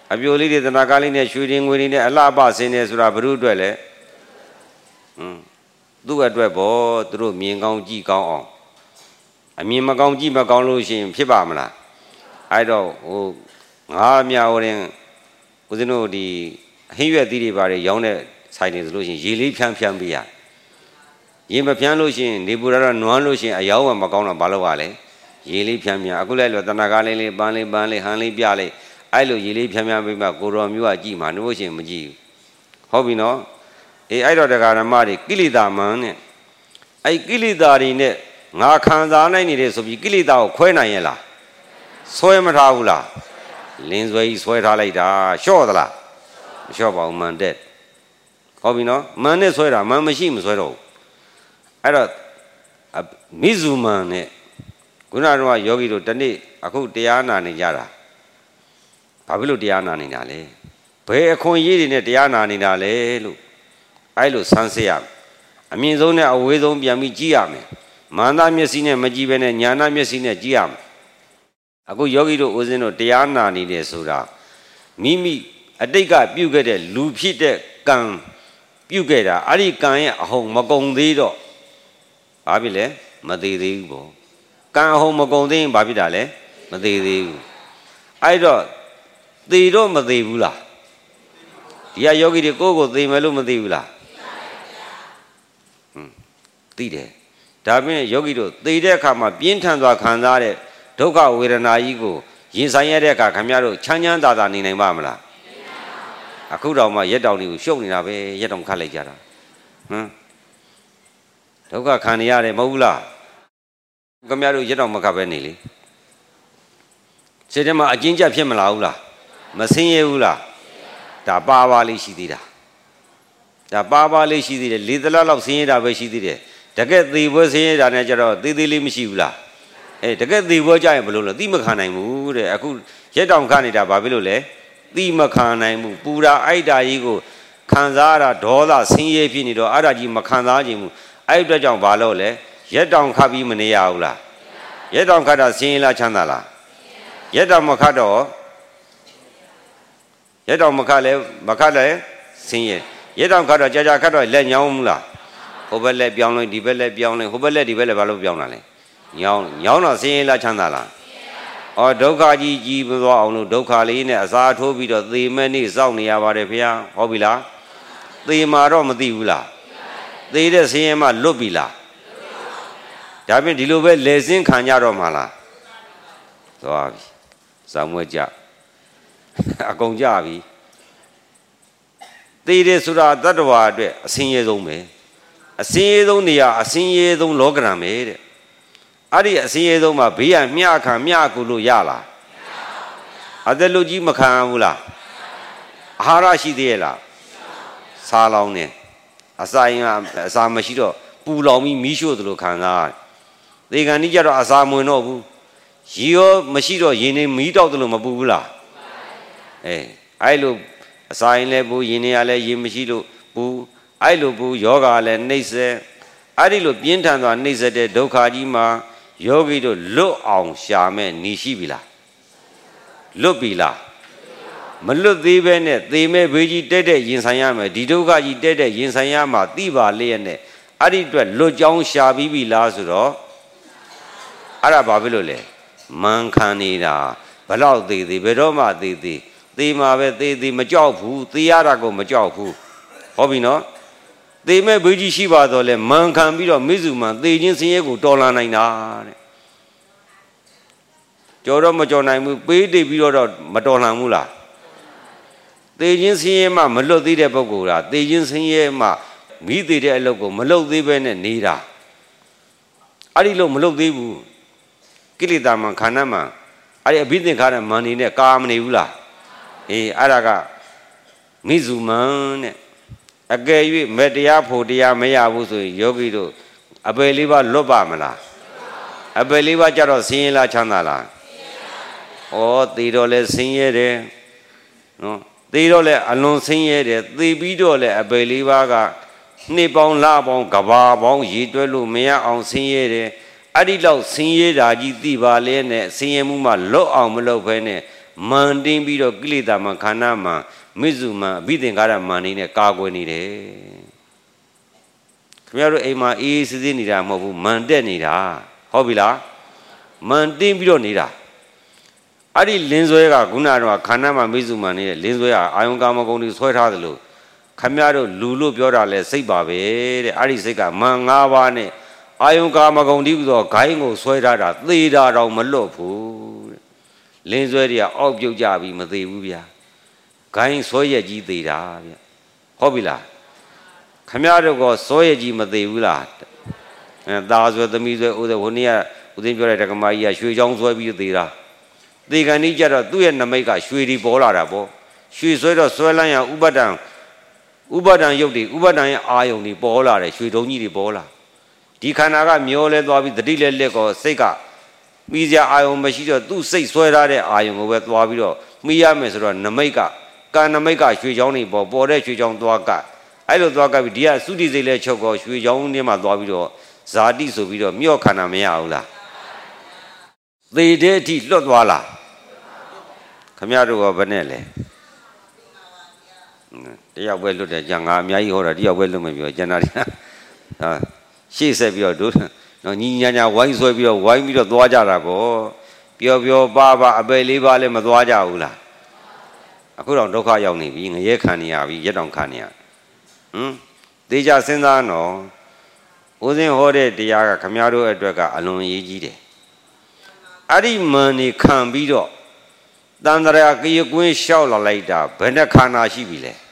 အပြိုလေးတွေတနာကားလေးနဲ့ရွှေရင်ငွေတွေနဲ့အလှပဆင်းနေဆိုတာဘုရုအတွက်လေဟွန်းသူ့အတွက်ပေါ့သူတို့မြင်ကောင်းကြည့်ကောင်းအောင်အမြင်မကောင်းကြည့်မကောင်းလို့ရှိရင်ဖြစ်ပါမလားအဲ့တော့ဟိုငါးမြဟိုရင်ဦးဇင်းတို့ဒီအဟင်းရွက်သီးတွေပါတယ်ရောင်းတဲ့ဆိုင်တွေဆိုလို့ရှိရင်ရေလေးဖြန်းဖြန်းပေးရရေမဖြန်းလို့ရှိရင်နေပူရတော့နွမ်းလို့ရှိရင်အယောင်းမကောင်းတော့ဘာလို့ ပါလဲရေလေးဖြန်းဖြန်းအခုလည်းလို့တဏ္ဍကားလေးလေးပန်းလေးပန်းလေးဟန်လေးပြလေးအဲ့လိုရေလေးဖြန်းဖြန်းပေးမှကိုတော်မျိုးကကြည့်မှာနှိုးရှင်မကြည့်ဘူးဟုတ်ပြီနော်အေးအဲ့တော့တရားဓမ္မတွေကိလေသာမန်နဲ့အဲ့ကိလေသာတွေနဲ့ငါခံစားနိုင်နေတယ်ဆိုပြီးကိလေသာကိုခွဲနိုင်ရဲ့လားဆွဲမထားဘူးလားလင်းဆွဲကြီးဆွဲထားလိုက်တာလျှော့သလားမလျှော့ပါဘူးမန်တဲ့ဟုတ်ပြီနော်မန်နဲ့ဆွဲတာမန်မရှိမဆွဲတော့ဘူးအဲ့တော့မိဇူမန်နဲ့ခုနကတော့ယောဂီတို့တနေ့အခုတရားနာနေကြတာဘာဖြစ်လို့တရားနာနေတာလဲဘယ်အခွင့်အရေးတွေနဲ့တရားနာနေတာလဲလို့အဲ့လိုဆန်းစစ်ရအမြင့်ဆုံးနဲ့အဝေးဆုံးပြန်ပြီးကြည့်ရမယ်မာနမျက်စိနဲ့မကြည့်ဘဲနဲ့ညာနာမျက်စိနဲ့ကြည့်ရမယ်အခုယောဂီတို့ဦးဇင်းတို့တရားနာနေတယ်ဆိုတာမိမိအတိတ်ကပြုခဲ့တဲ့လူဖြစ်တဲ့ကံပြုခဲ့တာအဲ့ဒီကံရဲ့အဟုန်မကုန်သေးတော့ဘာဖြစ်လဲမသေးသေးဘူးပေါ့ကံအဟုန်မကုန်သေးရင်ဘာဖြစ်တာလဲမသေးသေးဘူးအဲ့တော့သေတော့မသေးဘူးလားဒီကယောဂီတွေကိုယ့်ကိုသေမယ်လို့မသိဘူးလားဟွန်းသိတယ်ဒါဖြင့်ယောဂီတို့သေတဲ့အခါမှာပြင်းထန်စွာခံစားတဲ့ဒုက္ခဝေဒနာကြီးကိုရင်ဆိုင်ရတဲ့အခါခင်ဗျားတို့ချမ်းချမ်းသာသာနေနိုင်ပါမလားအခုတော့မှရက်တောင်တွေကိုရှုပ်နေတာပဲရက်တောင်ခတ်လိုက်ကြတာဟမ်ဒုက္ခခံနေရတယ်မဟုတ်ဘူးလားခင်ဗျားတို့ရက်တောင်မခတ်ပဲနေလေစိတ်ထဲမှာအကျဉ်းကျဖြစ်မလာဘူးလားမဆင်းရဲဘူးလားဒါပါပါလေးရှိသေးတာဒါပါပါလေးရှိသေးတယ်လေသလားလောက်ဆင်းရဲတာပဲရှိသေးတယ်တကယ်သေပွဲဆင်းရဲတာနဲ့ကြတော့သေးသေးလေးမရှိဘူးလားအဲတကယ်သေပွဲကြရင်ဘယ်လိုလဲသိမခံနိုင်ဘူးတဲ့အခုရက်တောင်ခနေတာဘာဖြစ်လို့လဲသိမခံနိုင်ဘူးပူရာအိုက်တာကြီးကိုခံစားရတာဒေါသဆင်းရဲဖြစ်နေတော့အဲ့ဒါကြီးမခံစားခြင်းဘူးအဲ့အတွက်ကြောင့်ဘာလို့လဲရက်တောင်ခပြီးမနေရဘူးလားရက်တောင်ခတာဆင်းရဲလားချမ်းသာလားရက်တောင်မခတော့ရက်တောင်မခလဲမခလဲဆင်းရဲရက်တောင်ခတော့ကြာကြာခတော့လက်ညောင်းမလားဟိုဘက်လက်ပြောင်းလိုက်ဒီဘက်လက်ပြောင်းလိုက်ဟိုဘက်လက်ဒီဘက်လက်ဘာလို့ပြောင်းတာလဲညောင်းညောင်းတော့ဆင်းရဲလားချမ်းသာလားအော်ဒုက္ခကြီးကြီးမသွားအောင်လို့ဒုက္ခလေးနဲ့အစာထိုးပြီးတော့သေမဲ့နေ့စောင့်နေရပါတယ်ဖေ။ဟုတ်ပြီလား။သေမှာတော့မသိဘူးလား။သေတဲ့ဆင်းရဲမှလွတ်ပြီလား။ဒါဖြင့်ဒီလိုပဲလေစင်းခံကြတော့မှာလား။သွားပြီ။ဇောင်းမွဲကြ။အကုန်ကြပြီ။သေတယ်ဆိုတာတတ္တဝါအတွက်အဆင်းရဲဆုံးပဲ။အဆင်းရဲဆုံးနေရာအဆင်းရဲဆုံးလောကရန်ပဲတဲ့။အဲ့ဒီအစင်းရဲဆုံးမှာဘေးရမျှခံမျှကူလို့ရလားအသက်လူကြီးမခံဘူးလားအာဟာရရှိသေးရဲ့လားစားလောင်းနေအစာရင်အစာမရှိတော့ပူလောင်ပြီးမီးရှို့သလိုခံစားသေကန်ကြီးကြတော့အစာမဝင်တော့ဘူးရေရောမရှိတော့ရေနေမီးတောက်သလိုမပူဘူးလားအဲအဲ့လိုအစာရင်လည်းပူရေနေရလည်းရေမရှိလို့ပူအဲ့လိုပူယောဂလည်းနှိမ့်ဆက်အဲ့ဒီလိုပြင်းထန်စွာနှိမ့်ဆက်တဲ့ဒုက္ခကြီးမှာယောဂီတို့လွတ်အောင်ရှာမဲ့နေရှိပြီလားလွတ်ပြီလားမလွတ်သေးပဲနဲ့သေမဲ့ဘေးကြီးတက်တဲ့ရင်ဆိုင်ရမယ်ဒီဒုက္ခကြီးတက်တဲ့ရင်ဆိုင်ရမှာသိပါလျက်နဲ့အဲ့ဒီအတွက်လွတ်ကြောင်းရှာပြီးပြီလားဆိုတော့အဲ့ဒါဘာဖြစ်လို့လဲမန်ခံနေတာဘလောက်သေးသေးဘယ်တော့မှသေးသေးသေမှာပဲသေးသေးမကြောက်ဘူးသေရတာကိုမကြောက်ဘူးဟုတ်ပြီနော်သေမဲ့ဘေးကြီးရှိပါတော့လဲမန်ခံပြီးတော့မိစုမန်သေခြင်းဆင်းရဲကိုတော်လာနိုင်တာတဲ့ကြော်တော့မကြော်နိုင်ဘူးပေးတိတ်ပြီးတော့မတော်လှန်ဘူးလားသေခြင်းဆင်းရဲမှမလွတ်သေးတဲ့ပုဂ္ဂိုလ်ကသေခြင်းဆင်းရဲမှမိသေးတဲ့အလုပ်ကိုမလုပ်သေးပဲနဲ့နေတာအဲ့ဒီလို့မလုပ်သေးဘူးကိလေသာမှခန္ဓာမှအဲ့ဒီအဘိသင်္ခါရမန်နေနဲ့ကာမနေဘူးလားအေးအဲ့ဒါကမိစုမန်တဲ့အကယ်၍မတရားဖို့တရားမရဘူးဆိုရင်ယောဂီတို့အပယ်လေးပါလွတ်ပါမလားအပယ်လေးပါကြတော့ဆင်းရဲလားချမ်းသာလားဩသေတော့လဲဆင်းရဲတယ်နော်သေတော့လဲအလွန်ဆင်းရဲတယ်သေပြီးတော့လဲအပယ်လေးပါကနှစ်ပေါင်းလပေါင်းကဘာပေါင်းရည်တွဲလို့မရအောင်ဆင်းရဲတယ်အဲ့ဒီလောက်ဆင်းရဲတာကြီးသိပါလဲနဲ့ဆင်းရဲမှုမှလွတ်အောင်မလုပ်ဘဲနဲ့ mandin biro kilita man khana man mizuma bidin gara mani ne kagwe ni de khmya ro ai ma ee sisi nida ma bu man tet nida hout bi la man tin biro nida ari lin swe ga guna ro khana ma mizuma ni lin swe ga ayun kama gong ni swe tha dalo khmya ro lu lo pyo da le sait ba be de ari sait ga man five ba ne ayun kama gong di so gai ngo swe tha da the da taw ma lot phu lin swe ri ga auk pyut ja bi ma the bu bya gai swe yet ji the da bya hout bi la khmya ro ko swe yet ji ma the bu la eh da swe thami swe u de hon ni ya udin pyo de takama ji ya shwe chong swe bi the da the kan ni ja ro tu ye namait ka shwe ri paw la da po shwe swe do swe lan ya upadan upadan yot di upadan ya ayong ni paw la de shwe thong ji ri paw la di khana ka myo le twa bi thati le let ko sait ka mi sia ayong ma shi do tu sait swe tha de ayong ko be twa bi do mi ya me so do namait ka kan namait ka shwe chong ni paw paw de shwe chong twa ka ai lo twa ka bi di ya su ti sait le chok ko shwe chong ni ma twa bi do zati so bi do myo khana ma ya hu la the de thi lot twa la khmya ro ko ba ne le tyaw bwe luat de jang nga a mya ji ho da tyaw bwe luat ma pyo chan da ri ha shit set bi do do no nyi nya nya wine swe bi do wine bi do twa ja da po pyo pyo pa pa a pe le ba le ma twa ja hu la aku taw dukha yauk ni bi ngaye khan ni ya bi yet taw khan ni ya hm te ja sin sa no usin ho de tya ka khmya ro atwet ka alun yi ji de ari man ni khan bi do tan tara kye kwin shaw la lai da bhe na khana shi bi le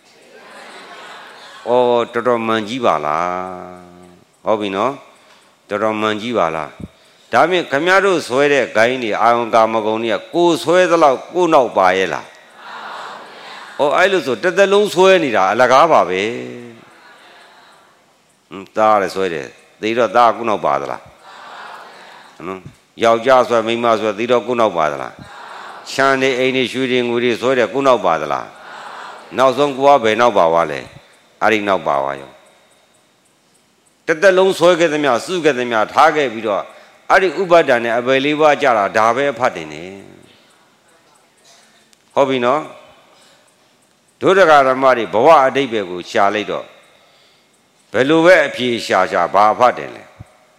oh to to man ji ba la hout bi no to to man ji ba la da myin khmya ro swe de gai ni ayong ka ma gong ni ko swe da law ko naw pa ye la oh ai lo so tat tat long swe ni da alaka ba be hm ta le swe de thi do ta ko naw pa da la hm yaw ja swe mai ma swe thi do ko naw pa da la chan ni ai ni shwe de ngui de swe de ko naw pa da la naw song ko ba be naw pa wa le ari naw pa wa yo tat tat long swe ke thmya su ke thmya tha ke bi do ari upadan ne a pe le ba ja la da be phat tin ne hout bi no do daga dhamma ri bhawa adibbe ko sha lai do bhe lo be a phie sha sha ba phat tin le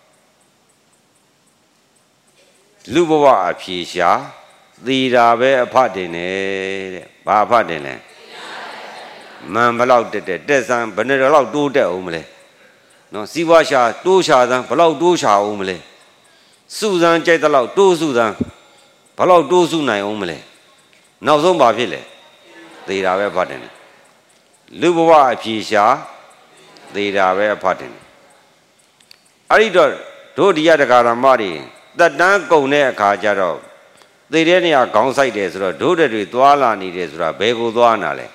lu bhawa a phie sha thi da be a phat tin ne de ba phat tin le man balaw tet tet tet san bhe ne law to tet aung ma le no siwa sha to sha san balaw to sha aung ma le su san jait da law to su san balaw to su nai aung ma le naw song ba phit le thi da be phat tin lu bhawa a phie sha thi da be a phat tin ari do do diya daga dhamma ri tat tan kaung ne akha ja do thi de ne ya gaung sai de so do do de twe twa la ni de so da be ko twa na le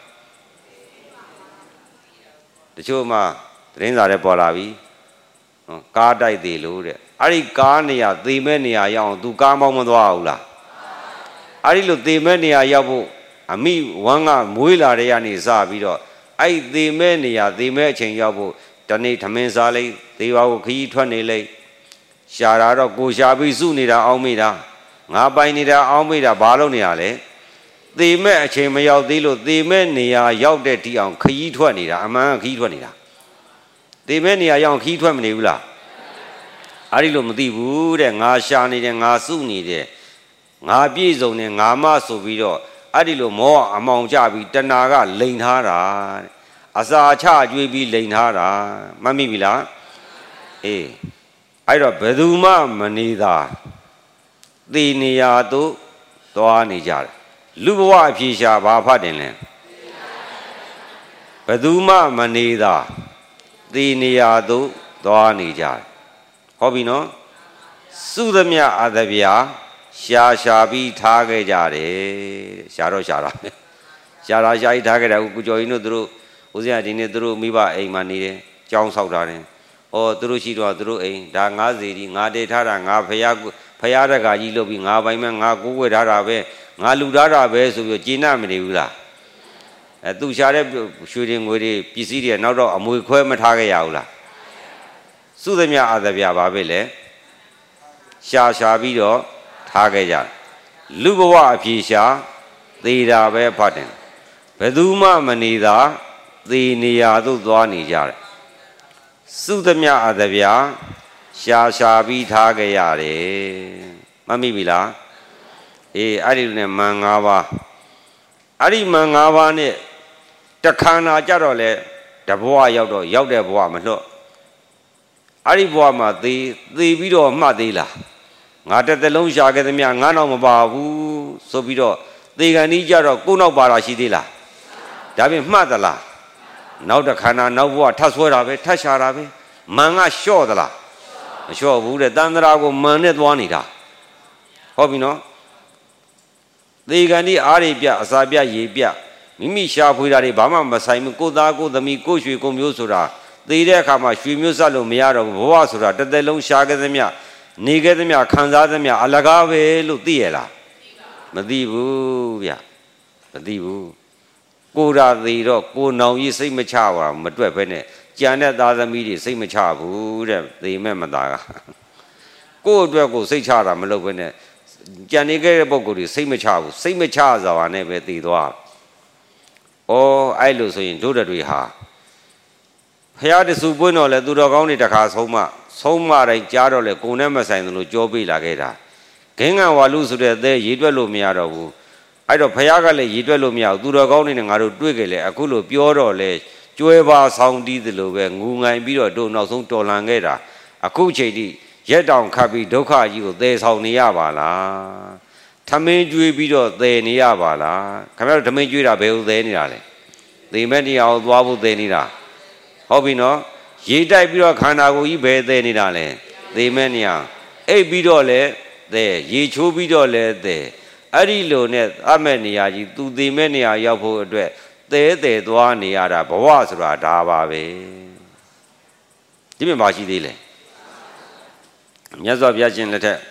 တချို့မှာသတင်းစာတွေပေါ်လာပြီကားတိုက်သေးလို့တဲ့အဲ့ဒီကားနေရာသေမဲ့နေရာရောက်အောင်သူကားမောင်းမသွားဘူးလားအဲ့ဒီလိုသေမဲ့နေရာရောက်ဖို့အမိဝမ်းကမွေးလာတဲ့ကနေစပြီးတော့အဲ့သေမဲ့နေရာသေမဲ့အချိန်ရောက်ဖို့တနေ့ထမင်းစားလိုက်သေပါကိုခကြီးထွက်နေလိုက်ရှာတာတော့ကိုရှာပြီးစုနေတာအောင်းမိတာငါပိုင်နေတာအောင်းမိတာဘာလို့နေရလဲသေမဲ့အချိန်မရောက်သေးလို့သေမဲ့နေရာရောက်တဲ့တီအောင်ခကြီးထွက်နေတာအမှန်ခကြီးထွက်နေတာသေမဲ့နေရာရောက်ခကြီးထွက်မနေဘူးလားအဲ့ဒီလိုမသိဘူးတဲ့ငါရှာနေတယ်ငါစုနေတယ်ငါပြည့်စုံတယ်ငါမဆိုပြီးတော့အဲ့ဒီလိုမောအမောင်ကြပြီးတဏှာကလိန်ထားတာတဲ့အစာချကျွေးပြီးလိန်ထားတာမှတ်မိပြီလားအေးအဲ့တော့ဘယ်သူမှမနေတာသေနေရာသို့သွားနေကြတယ်လူဘဝအဖြေရှာဘာဖတ်တင်လဲဘယ်သူမှမနေတာသေနေရာသို့သွားနေကြတယ်ဟုတ်ပြီနော်စုသမျှအသဗျာရှာရှာပြီးထားခဲ့ကြတယ်ရှာတော့ရှာတာရှာတာရှာပြီးထားခဲ့တယ်ကိုကျော်ကြီးတို့သူတို့ဦးဇင်းကဒီနေ့သူတို့မိဘအိမ်မှာနေတယ်ကြောင်းဆောက်ထားတယ်ဟောသူတို့ရှိတော့သူတို့အိမ်ဒါငါးစီဒီငါတေထားတာငါဖယားဖယားတကာကြီးလုပ်ပြီးငါပိုင်မဲ့ငါကိုးွယ်ထားတာပဲငါလူထားတာပဲဆိုပြီးကျေနပ်မနေဘူးလားအဲသူရှာတဲ့ရွှေတွေငွေတွေပစ္စည်းတွေနောက်တော့အမွေခွဲမထားခဲ့ရဘူးလားစုသမျှအသဗျာပါပဲလေရှာရှာပြီးတော့ထားခဲ့ကြတယ်လူဘဝအပြေရှာသေတာပဲဖတ်တယ်ဘယ်သူမှမနေတာသေနေရာသို့သွားနေကြတယ်စုသမျှအသဗျာရှာရှာပြီးထားကြရတယ်မမိပြီလားအေးအဲ့ဒီနဲ့မန်၅ပါးအဲ့ဒီမန်၅ပါးနဲ့တခန္ဓာကြတော့လေတဘဝရောက်တော့ရောက်တဲ့ဘဝမလွတ်အဲ့ဒီဘဝမှာသေသေပြီးတော့မှတ်သေးလားငါတစ်သက်လုံးရှာခဲ့သမျှငါတော့မပါဘူးဆိုပြီးတော့သေကန်ကြီးကြတော့ကိုယ်နောက်ပါတာရှိသေးလားဒါပြင်မှတ်သလားနောက်တစ်ခန္ဓာနောက်ဘဝထပ်ဆွဲတာပဲထပ်ရှာတာပဲမန်ကလျှော့သလားမလျှော့ဘူးတဲ့တန်ត្រာကိုမန်နဲ့သွားနေတာဟုတ်ပြီနော်သေကန်ကြီးအားရပြအစာပြရေပြမိမိရှာဖွေတာတွေဘာမှမဆိုင်ဘူးကိုသားကိုသမီးကိုရွှေကိုမျိုးဆိုတာသေတဲ့အခါမှာရွှေမျိုးဆက်လို့မရတော့ဘူးဘဝဆိုတာတစ်သက်လုံးရှာခဲ့သမျှနေခဲ့သမျှခံစားသမျှအလကားပဲလို့သိရလားမသိဘူးဗျမသိဘူးကိုရာသေးတော့ကိုနောင်ကြီးစိတ်မချပါမတွက်ပဲနဲ့ကြံတဲ့သားသမီးတွေစိတ်မချဘူးတဲ့သေမဲ့မသားကကိုယ့်အတွက်ကိုစိတ်ချတာမလုပ်ပဲနဲ့ကြံနေခဲ့တဲ့ပုံကိုယ်တွေစိတ်မချဘူးစိတ်မချစွာနဲ့ပဲသေသွားဩအဲ့လိုဆိုရင်တို့တွေဟာဖះတဆူပွင့်တော့လေသူတော်ကောင်းတွေတခါဆုံးမဆုံးမတိုင်းကြားတော့လေကိုယ်နဲ့မဆိုင်သလိုကြောပေးလာခဲ့တာဂင်းငံဝါလူဆိုတဲ့အသေးရေတွက်လို့မရတော့ဘူးအဲ့တော့ဖះကလည်းရေတွက်လို့မရဘူးသူတော်ကောင်းတွေနဲ့ငါတို့တွေ့ကြလေအခုလိုပြောတော့လေကျွဲပါဆောင်တီးသလိုပဲငူငိုင်ပြီးတော့တို့နောက်ဆုံးတော်လန်ခဲ့တာအခုချိန်ထိရက်တောင်ခတ်ပြီးဒုက္ခကြီးကိုသေဆောင်နေရပါလားထမင်းကျွေးပြီးတော့သေနေရပါလားခင်ဗျားတို့ထမင်းကျွေးတာဘယ်လိုသေနေတာလဲသေမဲ့နေရာကိုသွားဖို့သေနေတာဟုတ်ပြီနော်ရေတိုက်ပြီးတော့ခန္ဓာကိုယ်ကြီးဘယ်သေနေတာလဲသေမဲ့နေရာအိပ်ပြီးတော့လဲသေရေချိုးပြီးတော့လဲသေအဲ့ဒီလိုနဲ့အမဲ့နေရာကြီးသူသေမဲ့နေရာရောက်ဖို့အတွက်သေသေသွားနေရတာဘဝဆိုတာဒါပါပဲဒီမြင်ပါရှိသေးလဲမြတ်စွာဘုရားရှင်လက်ထက်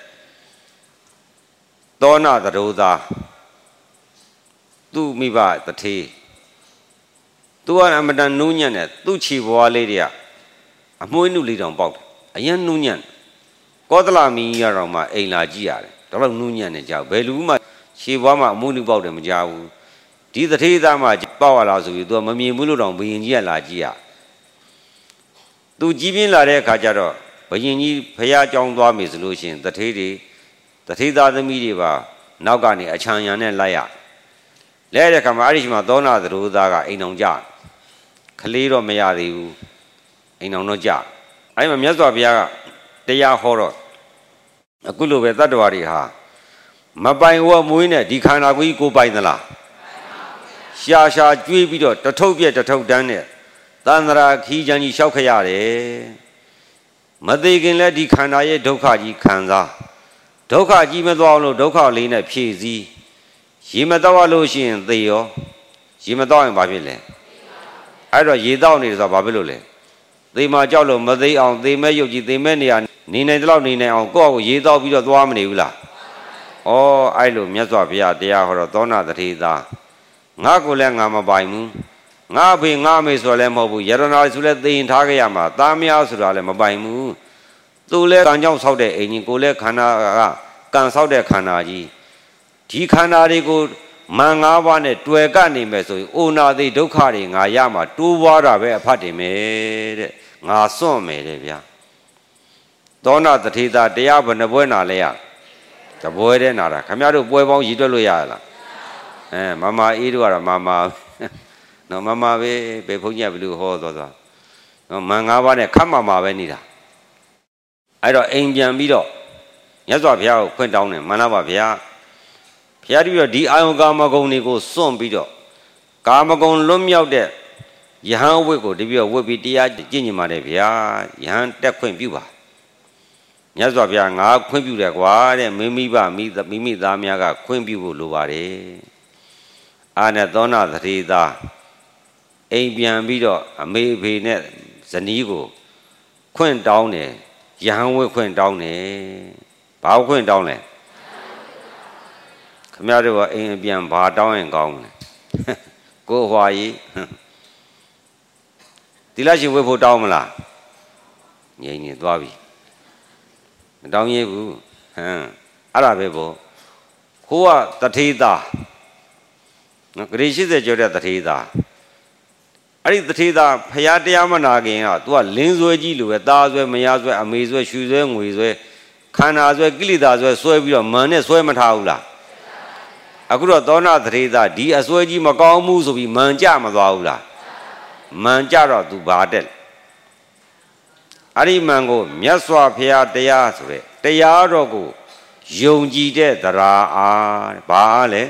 သောဏသရောသားသူ့မိဘတထေးသူကအမတန်နူးညံ့တဲ့သူ့ခြေဘွားလေးတွေကအမွှေးနုလေးတောင်ပေါက်တယ်အရင်နူးညံ့ကောသလမင်းကြီးကတော့မှအိမ်လာကြည့်ရတယ်ဒါတော့နူးညံ့နေကြဘယ်လူမှခြေဘွားမှာအမွှေးနုပေါက်တယ်မကြောက်ဘူးဒီတထေးသားမှပေါက်ရလားဆိုပြီးသူကမမြင်ဘူးလို့တောင်ဘုရင်ကြီးကလာကြည့်ရသူကြီးပြင်းလာတဲ့အခါကျတော့ဘုရင်ကြီးဖះကြောင်းသွားပြီဆိုလို့ရှိရင်တထေးတွေတထေးသားသမီးတွေပါနောက်ကနေအချံရံနဲ့လိုက်ရလဲတဲ့ခါမှာအဲ့ဒီချိန်မှာသောဏသရောသားကအိမ်အောင်ကြခလေးတော့မရသေးဘူးအိမ်အောင်တော့ကြအဲ့ဒီမှာမြတ်စွာဘုရားကတရားဟောတော့အခုလိုပဲတတ္တဝါတွေဟာမပိုင်ဝမွေးနဲ့ဒီခန္ဓာကိုယ်ကြီးကိုပိုင်သလားရှာရှာကျွေးပြီးတော့တထုပ်ပြက်တထုပ်တန်းနဲ့သန္တရာခီးချမ်းကြီးလျှောက်ခရတယ်မသေးခင်လဲဒီခန္ဓာရဲ့ဒုက္ခကြီးခံစားဒုက္ခကြီးမသွားလို့ဒုက္ခလေးနဲ့ဖြည့်စည်းရေမတော့လို့ရှိရင်သေရောရေမတော့ရင်ဘာဖြစ်လဲအဲ့တော့ရေတော့နေတယ်ဆိုတာဘာဖြစ်လို့လဲသေမှာကြောက်လို့မသေးအောင်သေမဲ့ရုပ်ကြီးသေမဲ့နေရာနေနိုင်တဲ့လောက်နေနိုင်အောင်ကိုယ့်အကိုရေတော့ပြီးတော့သွားမနေဘူးလားဩအဲ့လိုမြတ်စွာဘုရားတရားဟောတော့သောဏတထေးသားငါကိုလည်းငါမပိုင်ဘူးငါဖေငါမေဆိုလည်းမဟုတ်ဘူးယရနာဆိုလည်းသိရင်ထားခဲ့ရမှာသားမယားဆိုတာလည်းမပိုင်ဘူးသူလည်းကံကြောင့်ဆောက်တဲ့အိမ်ကြီးကိုလည်းခန္ဓာကကံဆောက်တဲ့ခန္ဓာကြီးဒီခန္ဓာတွေကိုမန်၅ပါးနဲ့တွေ့ကနေမယ်ဆိုရင်အိုနာသိဒုက္ခတွေငါရမှာတိုးပွားတာပဲအဖတ်တင်မယ်တဲ့ငါစွန့်မယ်တဲ့ဗျာသောဏတထေးသားတရားဘယ်နှပွဲနာလဲရတပွဲတည်းနာတာခင်ဗျားတို့ပွဲပေါင်းရည်တွက်လို့ရလားအဲမမအေးတို့ကတော့မမနော်မမပဲဘယ်ဘုန်းကြီးကဘယ်လိုဟောသွားသွားနော်မန်၅ပါးနဲ့ခတ်မမပဲနေတာအဲ့တော့အိမ်ပြန်ပြီးတော့မြတ်စွာဘုရားကိုခွင့်တောင်းတယ်မန္တပါဗျာဘုရားပြီးတော့ဒီအာယုကာမဂုဏ်တွေကိုစွန့်ပြီးတော့ကာမဂုဏ်လွတ်မြောက်တဲ့ယဟန်ဝိတ်ကိုတပြီးတော့ဝိတ်ပြီးတရားကျင့်ကြင်ပါတယ်ဗျာယဟန်တက်ခွင့်ပြုပါမြတ်စွာဘုရားငါခွင့်ပြုတယ်ကွာတဲ့မိမိဘမိမိမိသားများကခွင့်ပြုဖို့လိုပါတယ်အာနဲ့သောဏသထေးသားအိမ်ပြန်ပြီးတော့အမေအဖေနဲ့ဇနီးကိုခွင့်တောင်းတယ်ယဟန်ဝိတ်ခွင့်တောင်းတယ်ဘာခွင့်တောင်းလဲခမရတို့ကအိမ်ပြန်ဘာတောင်းရင်ကောင်းလဲကိုဟွာကြီးတိလရှင်ဝိတ်ဖို့တောင်းမလားငြိမ်နေသွားပြီမတောင်းရဘူးဟမ်အဲ့ဒါပဲပေါ့ Hoa Tatita Grishis Joda Tatita Ari Tatita Payatiamanagin to a Linzwe Gilu, a Dazwe, Mayazwe, Amizwe, Shuzwe, Wizwe, Kanazwe, Gilidazwe, Soy, Mane, Soy Mataula. Agura Dona Tatita, D. Aswaji Macau Musubi, Manja Madaula Manjara to Badel. Ari Mango, Miaswa Pia Deaswe, Dearogo, Yonji de Dara Bale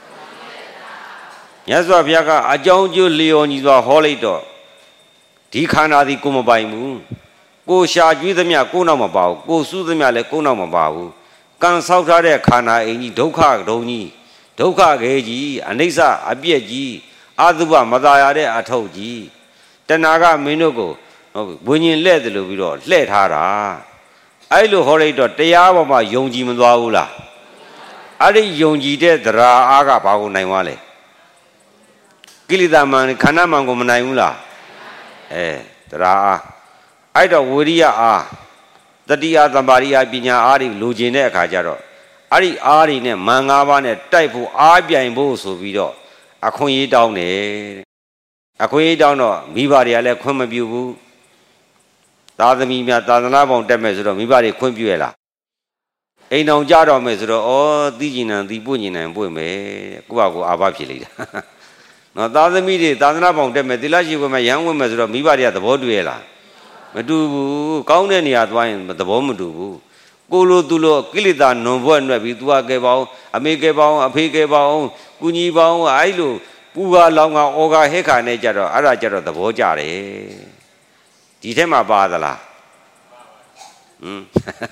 Miaswa Piaga, a Jonju Leoniza Holido, Dikana di Kumabaimu, Go Sha Judamia Kunamabau, Go Sudamia Kunamabau, Gan Sautare Kana, any Doka Doni, Doka Geji, Anisa Abieji, Aduba Madayare Atoji, Tenaga Minogo. When you let the Lubiro, let her. I look horrid or Tayama Yonji Mudula. Ari Yonji de Dra Aga Pau Naimale. Kilidaman Kanamango Naimula. Eh, Dra. I don't worry. Ah, the Dia Zambaria Bina Ari Lugine Kajaro. Ari Ari ne Mangavan type of Abia in Boso Vido. A coin down there. A coin down or Mivaria le Comabu. Tadamia Tadana won't damage or Mibari Quimbuela. Ain't no Jaro Mesro or Digina, the Bunin and Bume, Guago Abapili. No, Tadamidi, Tadana won't damage the Laji with my young women of Mibari at the Boduela. Medu, Kaunani wine, but the Bomudu. Gulu Dulo, Kilidan, no one, Vitua gave out, a make about, a pig about, Guni bao, Ailu, Puga Longa, Oga Heka, Najaro, Arajaro, the Bojare. Ditema Badala. Hm.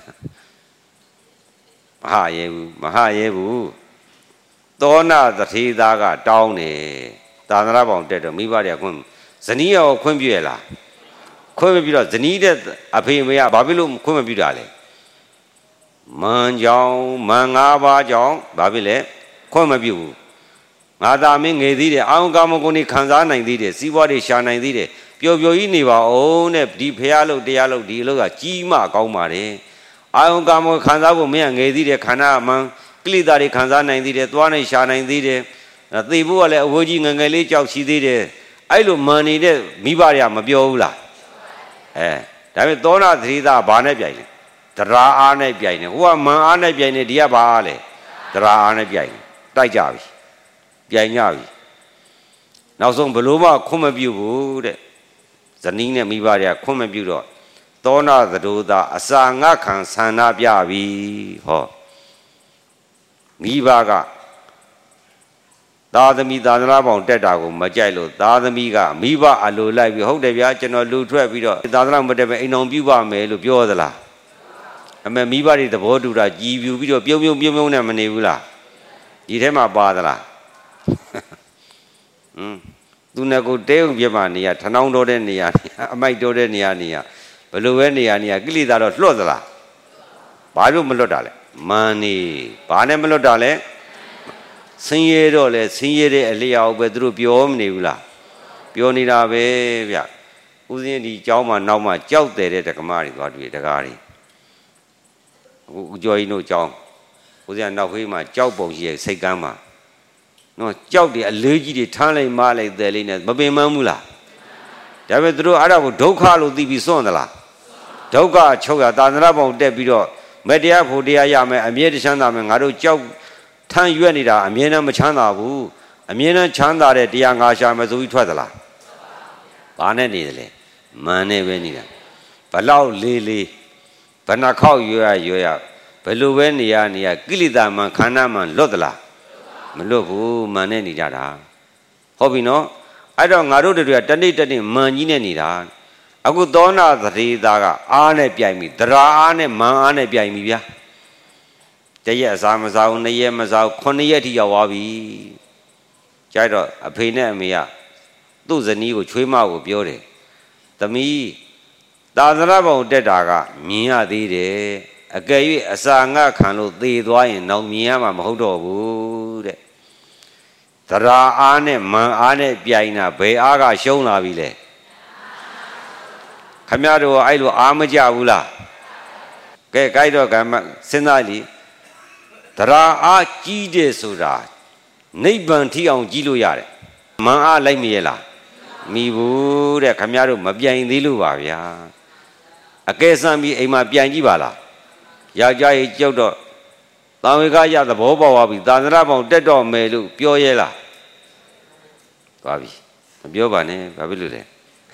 Mahayevu, Mahayevu. Dona the Tea Daga, Downy, Danarabon dead, Mivaria Quim, Zania or Quimbuela. Quimbuela, the needed a Pimia Babilum Quimbuale. Manjong, Mangaba Jong, Babile, Quimabu. Madame Edide, Angamogoni Kanzana did, see what is Shana did. Yo yo iniva own a deep pialo dialogue deal a chima gaumare. I don't come Kanzabo me and Edide Kana among Klidari Kanzana did it, one Shana did it. The Buale Wojing and Galicia she did it. I look money there, Mibaria Mabiola. Eh, David Dona Trida Banabian. Dra Ane Biane, who are Mana Biane Diabale. Dra Ane Biane, Dajavi, Bianavi. Now some Beluma Kumabu. Zanina Mivaria Kumabudo. Dona the Duda, Asanga can Sana Biavi. Ho Mivaga Dadami Danabon Dedago, Majalo, Dadamiga, Miva Alu, like we hope the Viachano Lutra, Dadam, whatever in on Buba me, Lubiodala. I mean, Mivari the Bodura, give you video, Bium Bium Manevula. Yitema Badala. Hm. Do not go down Yamania, Tanando Denia, my Dodenia, Beluenia, Gilida or Lodala. Balu Melodale, Money, Pane Melodale, Signore, Signore Elia, Bedru Biom Nivula, Bionida Vevia, Uzi Jama Nama, Jout there at the Kamari, got with the Gari. Joy no Jong, Uzi and Nahima, Jaubo, Segama. No, Jowdy, a lady, Tale Male, the Lina, Babe Mamula. David drew Arab, Dokalo di Bisonala. Doga, Choga, Danrabo, Debido, Media, Podia Yame, Amir Shandam, Ado Jow, Tan Yuanida, Amina Machana, who, Amina Chanda, the young Asha Mazui Twadala. Bananile, Mane Venida. Palau Lily, Panakau, you are, you are, Peluvenia, near Gilidaman, Kanaman, Lodala. Melobu, Maneni Jada. Hobino, I don't know to do a tended Manina. I could dona the Ridaga, Ane Piami, Drane, Mane Piamia. The yes, I'm as out, Nayamazao, Conieti Yawabi. Jado, a pena mia. Do the new Chima with beauty. The me, Danabo Dedaga, Mia did a gay a sanga canoe, the Dwayne, no Miama Hodo. Tara Ane, Man Ane Piana, Beaga Shona Ville. Camaro, I do Amaja Ula. Gaido Gama, Senali. Dara a jide soda. Neighbon tea on Gilo Yare. Ma like miela. Mi would a camaro, Mabia in the Luvavia. A case on me a Mabiangibala. Yaja Jodo. Tamiga the Boba Wabi, Danrabo, dead or Melu, Pure Yella. Babi. Biobane, Babilule.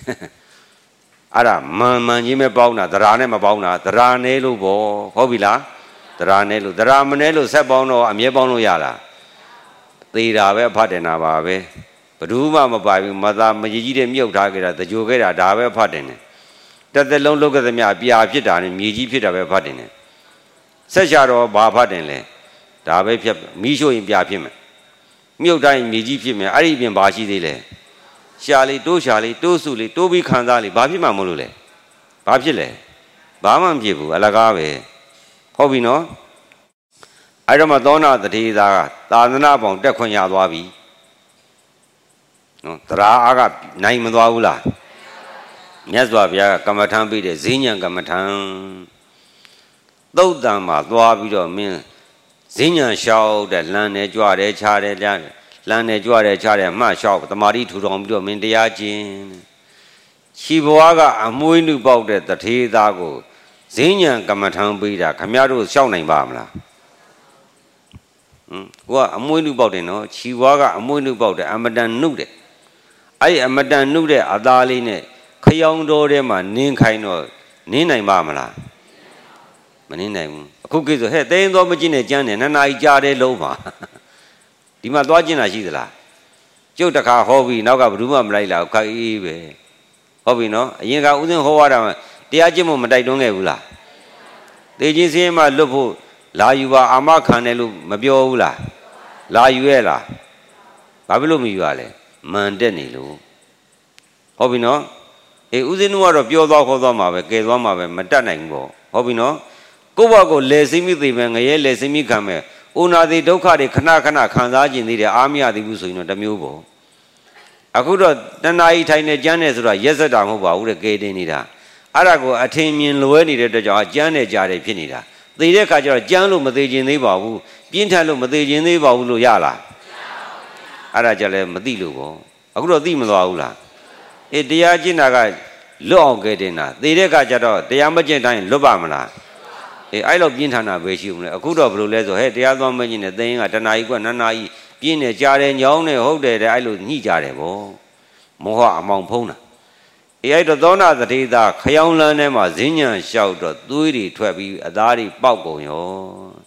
Ara, Manjime Bauna, the Ranema Bauna, the Ranelu Bo, Hobila, the Ranelu, the Ramanelu Sabono, Amiabono Yala. They are partner Babe. But Ruma Babi, Mother Majid Mio Target, the Jogera, Dave partner. That the long look at the Mia Pitan and Miji Pita partner. Sejaro Bapadenle, Dave Misho in Piapim. Mio dying Miji Pim, Arabian Bashi dele. Shali, do Shali, do Suli, do be Kandali, Babi Mamule. Babile, Baman Pibu, Alagave. Hobino. I don't Madonna the tea that Tanabon, Deconia Wabi. Tra Aga, Naimadwaula. Yazwabia, Kamatan be the Zinyan Kamatan. Though Dama, Dwabido mean Zinyan shout that land edgewater, charred land edgewater, charred, my shop, the Mari to Romdo, Mindiajin. Chibuaga, a moinu boat at the tea dago. Zinyan Kamatan be the Camaro shouting Bamla. What a moinu boat, no, Chihuahua, a moinu boat, Amadan Nude. I am Madan Nude, Adaline, Kayong Dorema, Ninkaino, Nina Mamala. Manina, cookies ahead, they don't imagine Jan and I jare loma. Dima Dwajina Shidla. Jotaka hobby, Naga Rumam Laila, Kaive. Hobby no, Yinga Udin Hoara, the Ajimo Madai Ula. They just say my lupo, La Yuva Amakanelu, Mabiola, La Yuela, Babylum Yuale, Mandenilu. Hobby no, a Udinua of your dog Hodoma, Kedoma, Matanango. Hobby no. Go lazy me the Manga, lazy me come. Una the Doka de Kanakana, Kandaji, the army of the Busuino, the Mubo. I could not deny tiny Janes or Yesadam would a gate in it. Arago, Atamian Lueni, the Janet Jare Pinida. The Dekaja, Janu Madejin Nebahu, Pintalo Madejin Nebahu Yala. Arajale Madilugo. I could not demon Laula. A Diaginaga, long gatina. The Dekaja, the Amagentine, Lobamala. I love Bintana, which you a good of blue leather head, the other man in a thing at an Igua Nanai, being a jar and young and hold it, I look need jarebo. Moha among Pona. I don't know that he that Kayonla Nema Zinya shout or duty to be a daddy baugo yo.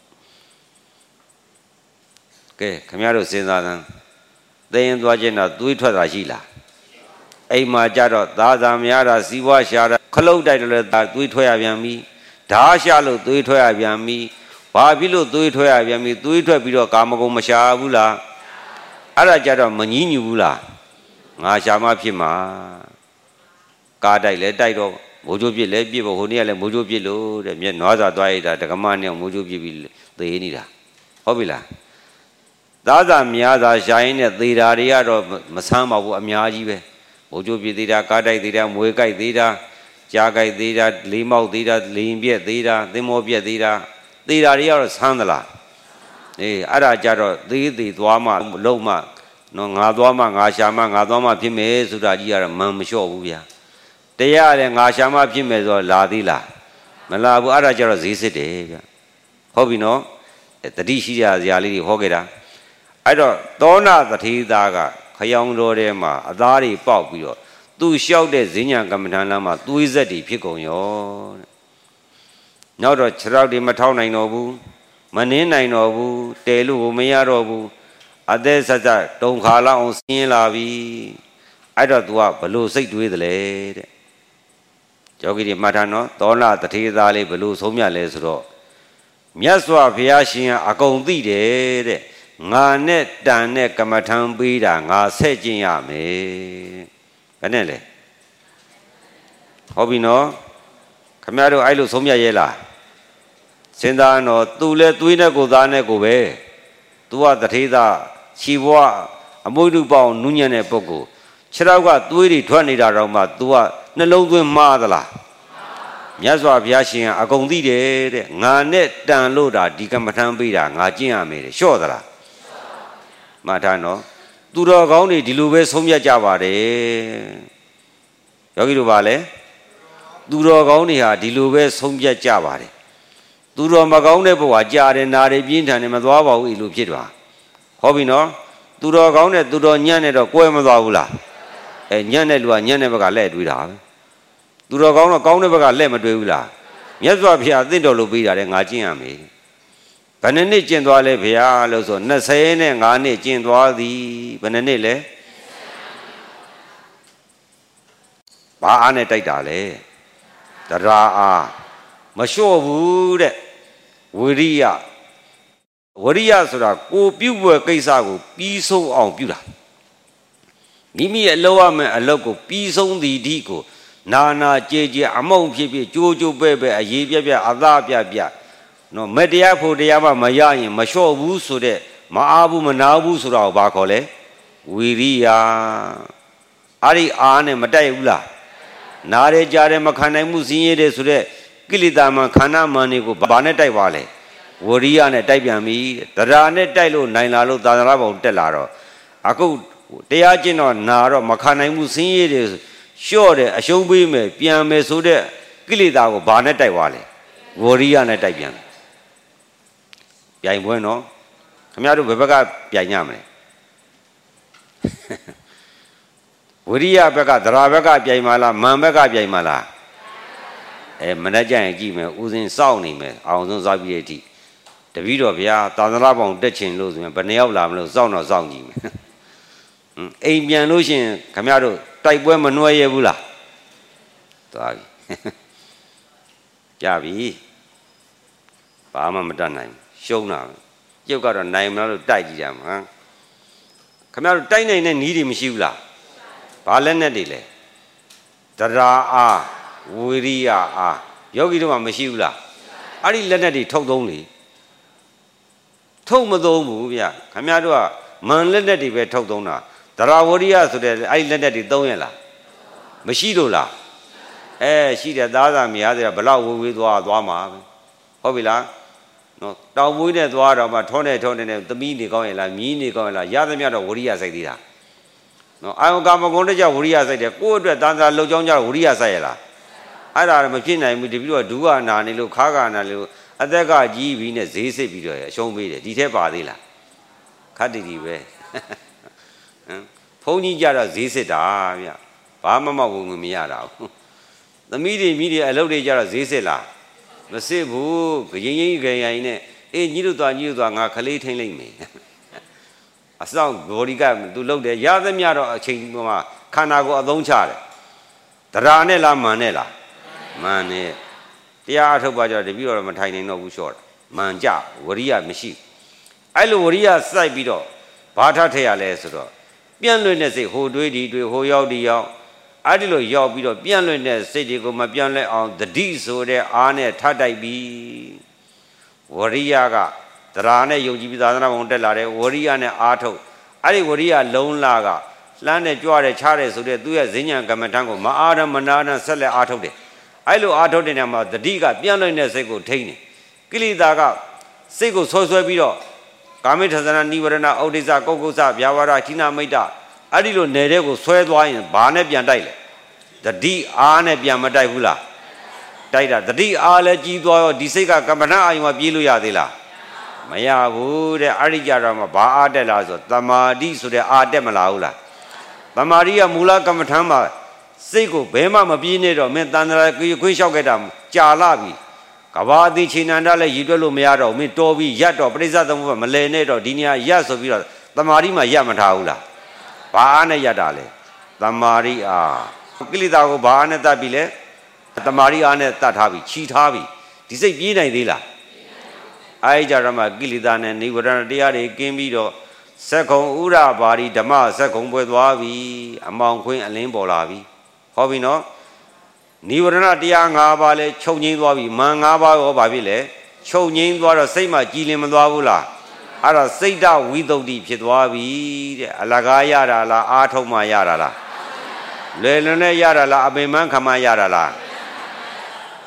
Okay, Camaro says that they end watching a do it to the Gila. A Majaro, Dada Miara, Siwa Shara, Colo died that do it to me. Dashalo do it to Aviami, Babilo do it to Aviami, do it to Bido Kamago Mashabula, Arajara Maninula, Nashama Pima, Kada let Dido, Mojobi Lebi, Honia, Mojobi Lo, the Noza Dida, the Kamania, Mojobi, the Enida. Hobila. Dada Miaza shine at the area of Masama Amiaji, Mojobi Dida, Kada Dida, Muekai Dida. Jagai dida, Limau dida, Limbia dida, Dimobia dida, dida real Sandala. Eh, Arajaro, the Dwama, Loma, no Nadwama, Ashama, Nadwama Pime, Sudajia, Mamshovia. They are in Ashama Pime or Ladila. Malabu Arajaro Zisite. Hobino, at the Dishia, the Ali Hogera. I don't know that he daga, Kayong Rorema, Adari Popio. Tu shout the Zinya Gamanama, tu is a deep pico. Now the Cheradi Matona Nobu, Manina Nobu, Telu, Mayarobu, others such as Don Kala on Sin Lavi. I don't walk below sick with the lady. Jogi Matano, Donna, the Tizali, below Somia Lesro. Miaswa Piashia, a condi de Nane, Dane, Kamatan Bida, a Sejia me. Anele. Hobino, Camaro Ilu Somia Yela. Sendano, Tule, Tuina Godane Gobe. Tua the Tida, Chiwa, a Mudu Bound, Nunian Poco. Chiraga, Tuiri, twenty Roma, Tua, Nalogwin Madala. မြတ်စွာဘုရားရှင်ကအကုန်သိတယ်တဲ့ငါနဲ့တန်လို့တာဒီကမ္မထမ်းပေးတာငါကျင့်ရမယ်တဲ့လျှော့သလားမှတ်ထားနော်သူတော်ကောင်းတွေဒီလိုပဲဆုံးဖြတ်ကြပါတယ်ယောဂီတို့ပါလေသူတော်ကောင်းတွေဟာဒီလိုပဲဆုံးဖြတ်ကြပါတယ်သူတော်မကောင်းတဲ့ဘဝကြာတယ်နာတယ်ပြင်းထန်တယ်မသွားပါဘူးလို့ဖြစ်သွားဟောပြီနော်သူတော်ကောင်းတဲ့သူတော်ညံ့တဲ့တော့ကွဲမသွားဘူးလားအဲညံ့တဲ့လူကညံ့တဲ့ဘက်ကလက်တွေးတာပဲသူတော်ကောင်းတော့ကောင်းတဲ့ဘက်ကလက်မတွေးဘူးလားမြတ်စွာဘုရားသင့်တော်လို့ပေးတာလေငါကျင့်ရမယ်ဘယ်နှစ်နှစ်ကျင့်သွားလဲဘုရားလို့ဆိုနှစ်ဆယ်နဲ့ငါးနှစ်ကျင့်သွားသည်ဘယ်နှစ်နှစ်လဲဘာအားနဲ့တိုက်တာလဲတရားအားမလျှော့ဘူးတဲ့ဝိရိယဝိရိယဆိုတာကိုပြုတ်ွယ်ကိစ္စကိုပြီးဆုံးအောင်ပြုတာမိမိရဲ့အလုပ်ရမယ့်အလုပ်ကိုပြီးဆုံးသည်ဒီကိုနာနာကြေကြေအမုံဖြစ်ဖြစ်ကြိုးကြိုးပဲ့ပဲ့အရေးပြပြအသားပြပြနော်မတရားဖို့တရားမှမရရင်မလျှော့ဘူးဆိုတဲ့မအားဘူးမနာဘူးဆိုတော့ဘာခေါ်လဲဝိရိယအဲ့ဒီအားနဲ့မတိုက်ဘူးလားနားရကြတယ်မခံနိုင်မှုစင်းရဲတယ်ဆိုတဲ့ကိလေသာမှခန္ဓာမှန်တွေကိုဘာနဲ့တိုက်ပါလဲဝရိယနဲ့တိုက်ပြန်ပြီတရားနဲ့တိုက်လို့နိုင်လာလို့သာသနာ့ဘုံတက်လာတော့အခုတရားကျင့်တော့နာတော့မခံနိုင်မှုစင်းရဲတယ်လျှော့တယ်အရှုံးပေးမယ်ပြန်မယ်ဆိုတဲ့ကိလေသာကိုဘာနဲ့တိုက်ပါလဲဝရိယနဲ့တိုက်ပြန်ပြိုင်ပွဲနော်ခင်ဗျားတို့ဘယ်ဘက်ကပြိုင်ကြမလဲဝရိယဘက်ကသရာဘက်ကပြိုင်မလားမန်ဘက်ကပြိုင်မလားအဲမနေ့ကျရင်ကြည့်မယ်ဦးစင်းစောင့်နေမယ်အောင်ဆုံးစောက်ပြီးတဲ့အထိတပည့်တော်ဗျာသာသနာ့ဘောင်တက်ချင်လို့ဆိုရင်ဘယ်နှယောက်လာမလို့စောင့်တော့စောင့်ကြည့်မယ်အိမ်ပြန်လို့ရှိရင်ခင်ဗျားတို့တိုက်ပွဲမနှွှဲရဘူးလားသွားပြီကြပြီဘာမှမတတ်နိုင်ရှုံးတာရုပ်ကတော့နိုင်မလားလို့တိုက်ကြည့်ကြမှာခင်ဗျားတို့တိုက်နိုင်တဲ့နည်းတွေမရှိဘူးလားဘာလက်နဲ့တွေလဲတရားအားဝိရိယအားယောဂီတို့မှမရှိဘူးလားအဲ့ဒီလက်နဲ့တွေထုတ်သုံးလေထုတ်မသုံးဘူးဗျခင်ဗျားတို့ကမန်လက်နဲ့တွေပဲထုတ်သုံးတာတရားဝိရိယဆိုတဲ့အဲ့ဒီလက်နဲ့တွေသုံးရလားမရှိလို့လားအဲရှိတယ်သားသာမရသေးတာဘလောက်ဝေးဝေးသွားသွားမှာဟုတ်ပြီလားနော်တောင်မွေးနဲ့သွားတော့မှထုံးနေထုံးနေသမီးနေကောင်းရဲ့လားမြီးနေကောင်းရဲ့လားရသမျှတော့ဝိရိယစိုက်သေးတာနော်အာယုကာမဂုဏ်တကြဝိရိယစိုက်တယ်ကိုယ့်အတွက်တန်စာလှုပ်ကြောင်းကြတော့ဝိရိယစိုက်ရလားအဲ့ဒါမဖြစ်နိုင်ဘူးတပည့်တော့ဒုက္ခနာနေလို့ခါကနာနေလို့အသက်ကကြီးပြီးနဲ့ဈေးစစ်ပြီးတော့အရှုံးပေးတယ်ဒီထဲပါသေးလားခတ်တီတီပဲဟမ်ဘုန်းကြီးကြတော့ဈေးစစ်တာဗျဘာမှမဝင်ဝင်မရတာဘူးသမီးတွေမိတွေအလုပ်တွေကြတော့ဈေးစစ်လားမစစ်ဘူးဂရင်ရင်ဂရင်ရင်နဲ့အေးညီတို့သွားညီတို့သွားငါခလေးထိန်လိုက်မယ်အဆောင်ဂေါ်ဒီကသူလုပ်တယ်ရသမျှတော့အချိန်မှာခန္ဓာကိုယ်အသုံးချတယ်တရားနဲ့လားမန်နဲ့လားမန်နဲ့တရားအထုတ်ပါကြတော့တပည့်တော်မထိုင်နိုင်တော့ဘူးလျှော့တာမန်ကြဝရိယမရှိအဲ့လိုဝရိယစိုက်ပြီးတော့ဘာထထည့်ရလဲဆိုတော့ပြန့်လွင့်တဲ့စိတ်ဟိုတွေးဒီတွေးဟိုရောက်ဒီရောက်အဲ့ဒီလိုရောက်ပြီးတော့ပြန့်လွင့်တဲ့စိတ်တွေကိုမပြန့်လဲအောင်တတိဆိုတဲ့အားနဲ့ထတိုက်ပြီးဝရိယကတရားနဲ့ယုံကြည်ပြီးသာသနာ့ဘုံတက်လာတယ်ဝရိယနဲ့အားထုတ်အဲ့ဒီဝရိယလုံးလာကလှမ်းနဲ့ကြွတယ်ချားတယ်ဆိုတဲ့သူရဲ့ဈဉ္ဉံကမ္မထံကိုမအားရမနာနဲ့ဆက်လက်အားထုတ်တယ်အဲ့လိုအားထုတ်တဲ့နေရာမှာတတိကပြန့်လွင့်တဲ့စိတ်ကိုထိန်းတယ်ကိလေသာကစိတ်ကိုဆွဲဆွဲပြီးတော့ကာမိထသနာနိဝရဏဩဒိစ္စကုက္ကုစဗျာဝါဒခိနာမိတ်တအဲ့ဒီလိုနယ်တဲ့ကိုဆွဲသွားရင်ဘာနဲ့ပြန်တိုက်လဲတတိအားနဲ့ပြန်မတိုက်ဘူးလားတိုက်တာတတိအားလည်းကြီးသွားရောဒီစိတ်ကကမ္မထအာယုံမှာပြေးလို့ရသေးလားမရဘူးတဲ့အဲ့ဒီကြတော့မှဘာအားတက်လားဆိုတမာတိဆိုတဲ့အားတက်မလားဟုတ်လားတမာတိကမူလကမ္မထမှာစိတ်ကိုဘဲမှမပြေးနေတော့မင်းတန်တရာခွေးခွေးလျှောက်ခဲ့တာကြာလာပြီကဘာတိချိန်နန္ဒလည်းရည်တွက်လို့မရတော့မင်းတော်ပြီးရက်တော့ပြိဿသမုပ္ပါမလဲနဲ့တော့ဒီနေရာရက်ဆိုပြီးတော့တမာတိမှာရက်မထားဘူးလားဘာအားနဲ့ရက်တာလဲတမာတိအားကိလေသာကိုဘာအားနဲ့တတ်ပြီလဲတမာတိအားနဲ့တတ်ထားပြီခြိထားပြီဒီစိတ်ပြေးနိုင်သေးလားအဲဒီကြတော့မှကိလေသာနဲ့နိဝရဏတရားတွေကင်းပြီးတော့သက္ကုံဥရပါရီဓမ္မသက္ကုံပွဲသွားပြီအမောင်ခွင်းအလင်းပေါ်လာပြီဟောပြီနော်နိဝရဏတရား၅ပါးလဲချုပ်ငိမ့်သွားပြီမန်၅ပါးရောဘာဖြစ်လဲချုပ်ငိမ့်သွားတော့စိတ်မှကြည်လင်မသွားဘူးလားအဲ့ဒါစိတ်တဝိသုဒ္ဓိဖြစ်သွားပြီတဲ့အလကားရတာလားအာထုံမှရတာလားလွယ်လွယ်နဲ့ရတာလားအပင်မခံမှရတာလား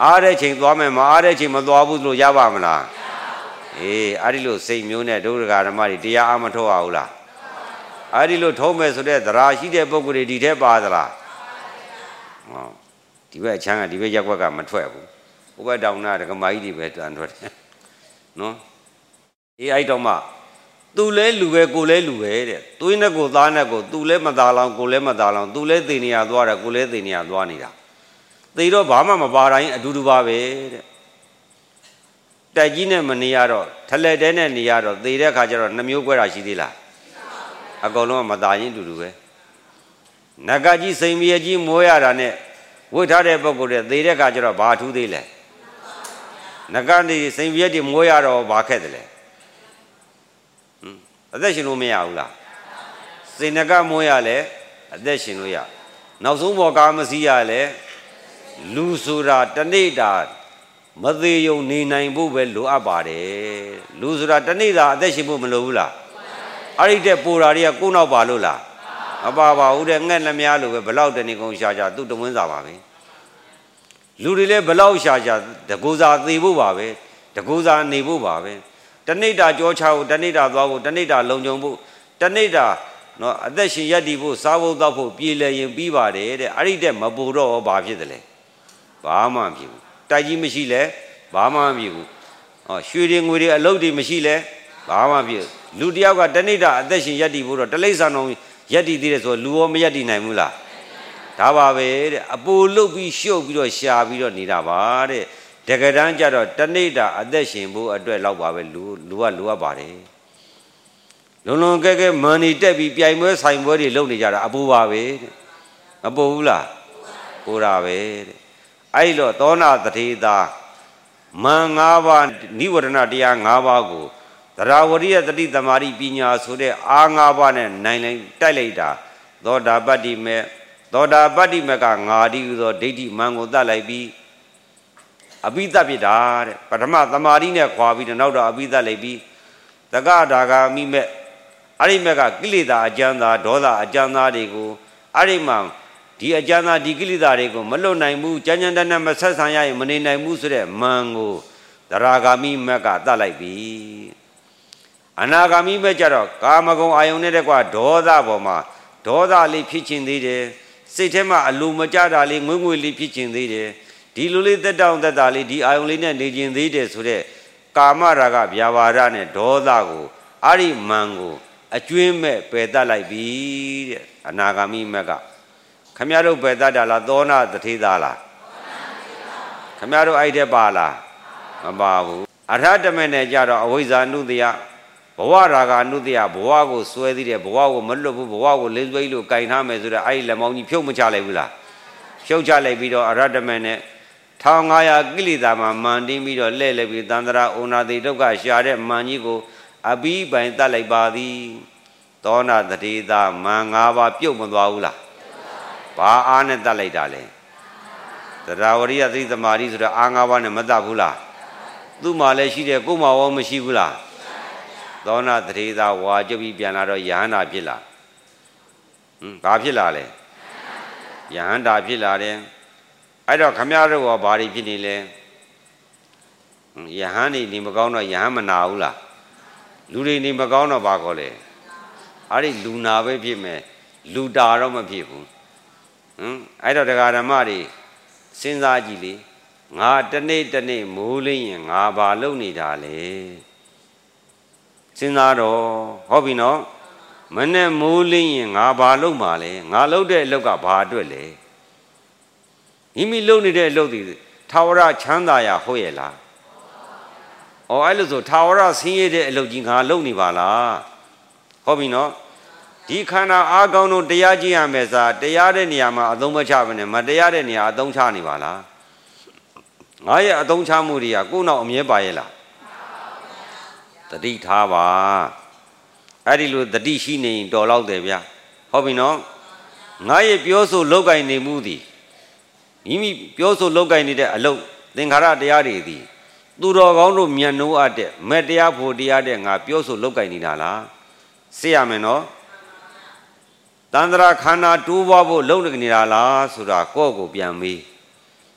အားတဲ့ချိန်သွားမယ်မအားတဲ့ချိန်မသွားဘူးလို့ရပါမလားအေးအဲ့ဒီလိုစိတ်မျိုးနဲ့ဒုက္ခဓမ္မတွေတရားအမထုတ်အောင်လားအဲ့ဒီလိုထုံးမယ်ဆိုတဲ့သရာရှိတဲ့ပုဂ္ဂိုလ်တွေဒီထဲပါသလားဟောဒီဘက်အချမ်းကဒီဘက်ရက်ွက်ကမထွက်ဘူးဟိုဘက်တောင်နာဒကမာကြီးတွေပဲတန်ထွက်တယ်နော်အေးအဲ့တော့မှသူလဲလူပဲကိုလဲလူပဲတဲ့သွေးနဲ့ကိုသားနဲ့ကိုသူလဲမသားလောင်ကိုလဲမသားလောင်သူလဲသိနေရသွားတယ်ကိုလဲသိနေရသွားနေတာသိတော့ဘာမှမပါတိုင်းအတူတူပါပဲတဲ့တက်ကြီးနဲ့မနေရတော့ထလက်တဲနဲ့နေရတော့သေတဲ့ခါကျတော့နှမျိုးကွဲတာရှိသေးလားအကုန်လုံးကမသားရင်တူတူပဲနဂကြီးစိန်မြေကြီးမိုးရတာနဲ့ဝတ်ထားတဲ့ပုဂ္ဂိုလ်တွေသေတဲ့ခါကျတော့ဘာထူးသေးလဲနဂတိစိန်မြေကြီးမိုးရတော့ဘာခက်တယ်လဲအသက်ရှင်လို့မရဘူးလားစိန်နဂမိုးရလဲအသက်ရှင်လို့ရနောက်ဆုံးဘောကားမစည်းရလဲလူဆိုတာတနေ့တာမသေးယုံနေနိုင်ဖို့ပဲလိုအပ်ပါတယ်လူဆိုတာတနေ့တာအသက်ရှင်ဖို့မလိုဘူးလားအဲ့ဒီတဲ့ပိုတာတွေကကိုယ်နောက်ပါလို့လားမပါပါဘူးတဲ့ငှက်လက်များလိုပဲဘလောက်တနေကုန်ရှာရှာသူ့တဝင်းစာပါပဲလူတွေလည်းဘလောက်ရှာရှာတကူစာသေဖို့ပါပဲတကူစာနေဖို့ပါပဲတနေ့တာကြောချဖို့တနေ့တာသွားဖို့တနေ့တာလုံခြုံဖို့တနေ့တာနော်အသက်ရှင်ရပ်တည်ဖို့စားဖို့တောက်ဖို့ပြည်လည်ရင်ပြီးပါတယ်တဲ့အဲ့ဒီတဲ့မပူတော့ဘာဖြစ်တယ်လဲဘာမှမဖြစ်ဘူးတိုက်ကြီးမရှိလဲဘာမှမဖြစ်ဘူးဟောရွှေတွေငွေတွေအလုပ်တွေမရှိလဲဘာမှမဖြစ်လူတယောက်ကတနေ့တာအသက်ရှင်ရပ်တည်ဖို့တော့တလိ္ဆာတော်ရပ်တည်သေးတယ်ဆိုလူရောမရပ်တည်နိုင်ဘူးလားဒါပါပဲတဲ့အပူလုတ်ပြီးရှုပ်ပြီးတော့ရှာပြီးတော့နေတာပါတဲ့တကယ်တမ်းကျတော့တနေ့တာအသက်ရှင်ဖို့အတွက်လောက်ပါပဲလူလူကလူကပါတယ်လုံလုံကဲကဲမန်နီတက်ပြီးပြိုင်ပွဲဆိုင်ပွဲတွေလုပ်နေကြတာအပူပါပဲတဲ့မပူဘူးလားပူတာပဲတဲ့အဲ့တော့သောနာတထေသာမန်၅ပါးနိဝရဏတရား၅ပါးကိုသရဝရိယတတိသမารိပညာဆိုတဲ့အား၅ပါးနဲ့နိုင်လိုက်တိုက်လိုက်တာသောတာပတ္တိမေသောတာပတ္တိမေကငါတိဟူသောဒိဋ္ဌိမန်ကိုတတ်လိုက်ပြီးအပိသပြစ်တာတဲ့ပထမသမာဓိနဲ့ခွာပြီးနောက်တော့အပိသလိုက်ပြီးတက္ကဒါဂာမိမဲ့အဲ့ဒီမဲ့ကကိလေသာအကျဉ်းသာဒေါသအကျဉ်းသာတွေကိုအဲ့ဒီမှာဒီအကျဉ်းသာဒီကိလေသာတွေကိုမလွတ်နိုင်ဘူးကြမ်းကြမ်းတမ်းတမ်းမဆက်ဆံရရင်မနေနိုင်ဘူးဆိုတဲ့မန်ကိုသရဂာမိမဲ့ကတတ်လိုက်ပြီအနာဂါမိမဲ့ကြတော့ကာမဂုဏ်အာယုန်နဲ့တကွဒေါသပေါ်မှာဒေါသလေးဖြစ်ခြင်းသေးတယ်စိတ်ထဲမှာအလိုမကျတာလေးငွေ့ငွေ့လေးဖြစ်ခြင်းသေးတယ်ဒီလိုလေးတက်တောင့်တက်တာလေးဒီအာယုန်လေးနဲ့နေခြင်းသေးတယ်ဆိုတဲ့ကာမရာဂဗျာပါဒနဲ့ဒေါသကိုအဲ့ဒီမန်ကိုအကျွင်းမဲ့ပယ်တတ်လိုက်ပြီတဲ့အနာဂါမိမဲ့ကခမရတို့ပယ်တတ်တာလားသောနာတထေသာလားခမရတို့အဲ့တဲ့ပါလားမပါဘူးအရဟတမေနဲ့ကြတော့အဝိဇ္ဇာနုတ္တိယဘဝရာဂအနုတ္တိယဘဝကိုစွဲသေးတယ်ဘဝကိုမလွတ်ဘူးဘဝကိုလေးသွေးလို့ကင်ထားမယ်ဆိုတော့အဲ့ဒီလက်မောင်းကြီးဖြုတ်မချလိုက်ဘူးလားဖြုတ်ချလိုက်ပြီးတော့အရဟတမေနဲ့၁၅၀၀ကိလေသာမှာမန်တင်းပြီးတော့လှဲ့လှဲ့ပြီးသန္တရာဩနာတိဒုက္ခရှာတဲ့မန်ကြီးကိုအဘိပိုင်တတ်လိုက်ပါသည်သောနာတတိသာမန်၅ပါးပြုတ်မသွားဘူးလားဘာအားနဲ့တတ်လိုက်တာလဲသရဝရိယသတိသမารိဆိုတော့အား၅ပါးနဲ့မတတ်ဘူးလားသူ့မှာလည်းရှိတယ်ကိုယ်မှာရောမရှိဘူးလားသောနာတထေသာဝါကြုတ်ပြီးပြန်လာတော့ယဟန္တာဖြစ်လာဟွန်းဘာဖြစ်လာလဲယဟန္တာဖြစ်လာတယ်အဲ့တော့ခမရတို့ကဘာတွေဖြစ်နေလဲယဟန်နေနေမကောင်းတော့ယဟန်မနာဘူးလားလူတွေနေမကောင်းတော့ဘာခေါ်လဲအဲ့ဒီလူနာပဲဖြစ်မယ်လူတာတော့မဖြစ်ဘူးဟွန်းအဲ့တော့တရားဓမ္မတွေစဉ်းစားကြည့်လေငါတနေ့တနေ့မိုးလင်းရင်ငါဘာလုပ်နေတာလဲစဉ်းစားတော့ဟုတ်ပြီနော်မနဲ့မိုးလင်းရင်ငါဘာလုပ်မှာလဲငါလုပ်တဲ့အလုပ်ကဘာအတွက်လဲမိမိလုပ်နေတဲ့အလုပ်တွေထာဝရချမ်းသာရာဟုတ်ရဲ့လားဩအဲ့လိုဆိုထာဝရဆင်းရဲတဲ့အလုပ်ကြီးငါလုပ်နေပါလားဟုတ်ပြီနော်ဒီခန္ဓာအားကောင်းတို့တရားကြည့်ရမယ်စားတရားတဲ့နေရာမှာအသုံးမချဘဲနဲ့မတရားတဲ့နေရာအသုံးချနေပါလားငါရဲ့အသုံးချမှုတွေကကိုယ့်နောက်အမြဲပါရဲ့လားတတိထားပါအဲ့ဒီလိုတတိရှိနေရင်တော်တော့တယ်ဗျာဟုတ်ပြီနော်ငါရဲ့ပြောဆိုလောက်ကင်နေမှုသည်မိမိပြောဆိုလောက်ကင်နေတဲ့အလုပ်သင်္ခါရတရားတွေသည်သူတော်ကောင်းတို့မျက်နှိုးအပ်တဲ့မတရားဖို့တရားတဲ့ငါပြောဆိုလောက်ကင်နေတာလားသိရမယ်နော်တန္တရာခန္ဓာတိုးပွားဖို့လုပ်နေနေတာလားဆိုတာကိုယ့်ကိုပြန်မေး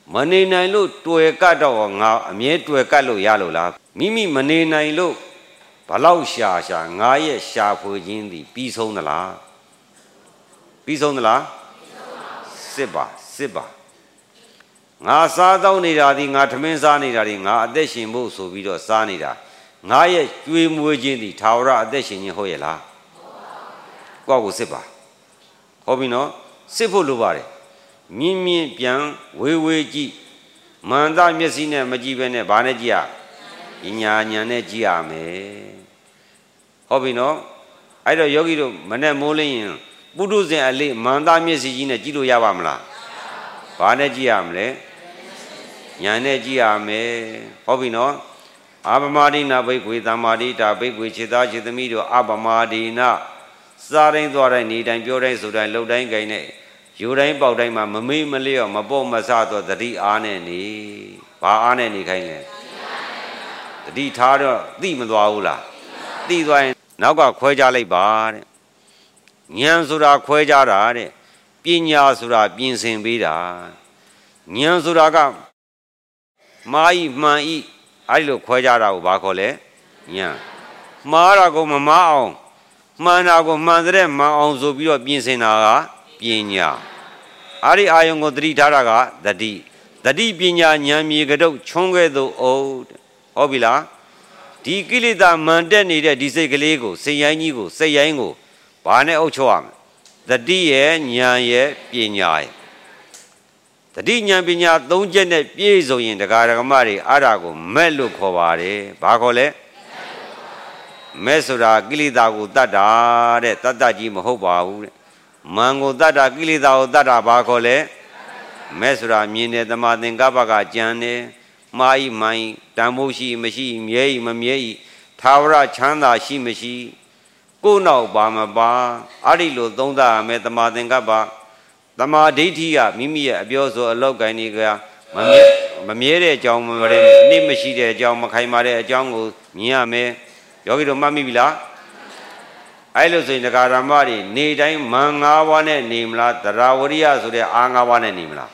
မနေနိုင်လို့တွေ့ကတ်တော့ငါအမြဲတွေ့ကတ်လို့ရလို့လားမိမိမနေနိုင်လို့ဘလောက်ရှာရှာငါရဲ့ရှာဖွေခြင်းသည်ပြီးဆုံးသလားပြီးဆုံးသလားစစ်ပါစစ်ပါငါစားတော့နေတာဒီငါထမင်းစားနေတာဒီငါအသက်ရှင်ဖို့ဆိုပြီးတော့စားနေတာငါရဲ့ကြွေးမွေးခြင်းဒီထာဝရအသက်ရှင်ခြင်းဟုတ်ရဲ့လားကိုယ့်ကိုစစ်ပါဟုတ်ပြီနော်စစ်ဖို့လိုပါတယ်မြင်းမြင်းပြန်ဝေးဝေးကြည့်မန္တမျက်စိနဲ့မကြည့်ဘဲနဲ့ဘာနဲ့ကြည့်ရပညာဉာဏ်နဲ့ကြည့်ရမယ်ဟုတ်ပြီနော်အဲ့တော့ယောဂီတို့မနဲ့မိုးလင်းရင်ပုထုဇဉ်အလေးမန္တမျက်စိကြီးနဲ့ကြည့်လို့ရပါမလားဘာနဲ့ကြည့်ရမလဲဉာဏ်နဲ့ကြည့်ရမယ်ဟုတ်ပြီနော်အာပမဒိနာဘိက္ခွေသမ္မာဒိတာဘိက္ခွေခြေသားခြေသမီးတို့အာပမဒိနာစားတိုင်းသွားတိုင်းနေတိုင်းပြောတိုင်းဆိုတိုင်းလှုပ်တိုင်းကြိုင်နဲ့ယူတိုင်းပေါက်တိုင်းမှာမမေးမလျော့မပေါ့မဆတော့တတိအားနဲ့နေဘာအားနဲ့နေခိုင်းလဲတတိထားတော့သိမသွားဘူးလားသိသွားရင်နောက်ကခွဲကြလိုက်ပါတဲ့ဉာဏ်ဆိုတာခွဲကြတာတဲ့ပညာဆိုတာပြင်ဆင်ပေးတာဉာဏ်ဆိုတာကမာဤမှန်ဤအဲ့လိုခွဲကြတာကိုဘာခေါ်လဲဉာဏ်မှားတာကိုမမှားအောင်မှန်တာကိုမှန်တဲ့မှန်အောင်ဆိုပြီးတော့ပြင်ဆင်တာကပညာအဲ့ဒီအာယုံကိုသတိထားတာကတတိတတိပညာဉာဏ်မြေကတုတ်ချွန်းခဲ့သို့အုပ်ဟုတ်ပြီလားဒီကိလေသာမှန်တက်နေတဲ့ဒီစိတ်ကလေးကိုစိတ်ရိုင်းကြီးကိုစိတ်ရိုင်းကိုဘာနဲ့အုပ်ချုပ်ရမလဲတတိရဲ့ဉာဏ်ရဲ့ပညာရဲ့တတိဉာဏ်ပညာသုံးချက်နဲ့ပြည့်စုံရင်တရားဓမ္မတွေအဲ့ဒါကိုမဲ့လို့ခေါ်ပါတယ်ဘာခေါ်လဲမဲ့ဆိုတာကိလေသာကိုတတ်တာတဲ့တတ်တတ်ကြီးမဟုတ်ပါဘူးတဲ့မန်ကိုတတ်တာကိလေသာကိုတတ်တာဘာခေါ်လဲမဲ့ဆိုတာမြင်တယ်သမာသင်္ကပ္ပကကြံတယ်မှားဤမှန်ဤတန်ဖို့ရှိမရှိမြဲဤမမြဲဤသာဝရချမ်းသာရှိမရှိကိုယ်နောက်ပါမပါအဲ့ဒီလိုသုံးသပ်ရမယ်သမာသင်္ကပ္ပသမာဓိဋ္ဌိကမိမိရဲ့အပြောဆိုအလောက်ကိုင်းတွေကမမြဲမမြဲတဲ့အကြောင်းမရဲအနစ်မရှိတဲ့အကြောင်းမခိုင်မာတဲ့အကြောင်းကိုမြင်ရမယ်ယောဂီတို့မှတ်မိပြီလားအဲ့လိုဆိုရင်တရားဓမ္မတွေနေတိုင်းမန်၅ပါးနဲ့နေမလားသရဝရိယဆိုတဲ့အာ၅ပါးနဲ့နေမလား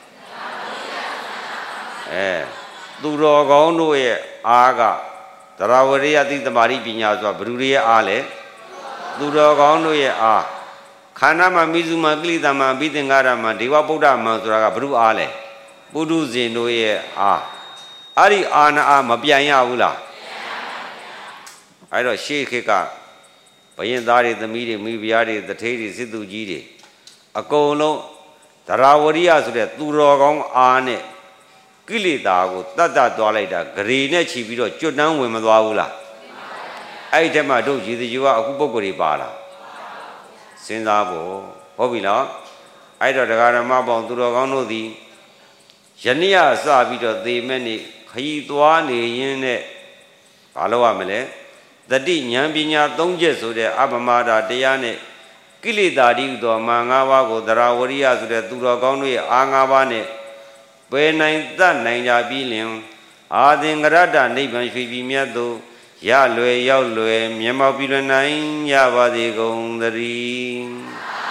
အဲသူတော်ကောင်းတို့ရဲ့အားကသရဝရိယသိသမာဓိပညာဆိုတာဘယ်သူတွေရဲ့အားလဲသူတော်ကောင်းတို့ရဲ့အားခန္ဓာမှာမိစုမှာကိလေသာမှာဘိသင်္ကာရမှာဒေဝဗုဒ္ဓမှာဆိုတာကဘုရုအားလဲပုထုဇဉ်တို့ရဲ့အားအဲ့ဒီအာနာအားမပြန်ရဘူးလားအဲ့တော့ရှေးခေတ်ကဘယင်သားတွေသမီးတွေမိဖုရားတွေတထေးတွေစစ်သူကြီးတွေအကုန်လုံးသရဝရိယဆိုတဲ့သူတော်ကောင်းအားနဲ့ကိလေသာကိုတတ်တတ်သွားလိုက်တာဂရေနဲ့ခြီးပြီးတော့ကျွတ်တန်းဝင်မသွားဘူးလားအဲ့ဒီထက်မှတို့ရည်သူကအခုပုဂ္ဂိုလ်တွေပါလားစဉ်းစားဖို့ဟုတ်ပြီလားအဲ့တော့တရားဓမ္မပေါင်းသူတော်ကောင်းတို့သည်ယနေ့ကစပြီးတော့သေမဲ့နေခရီးသွားနေရင်းနဲ့ဘာလို့ရမလဲတတိဉာဏ်ပညာသုံးချက်ဆိုတဲ့အပမဒါတရားနဲ့ကိလေသာတိဥသောမာ၅ပါးကိုသရဝရိယဆိုတဲ့သူတော်ကောင်းတို့ရဲ့အာ၅ပါးနဲ့ပယ်နိုင်တတ်နိုင်ကြပြီးလင်အာသင်္ကရတ္တနိဗ္ဗာန်ရွှေပြည်မြတ်သို့ရလွယ်ရောက်လွယ်မျက်မှောက်ပြုနိုင်ရပါစေကုန်သတည်း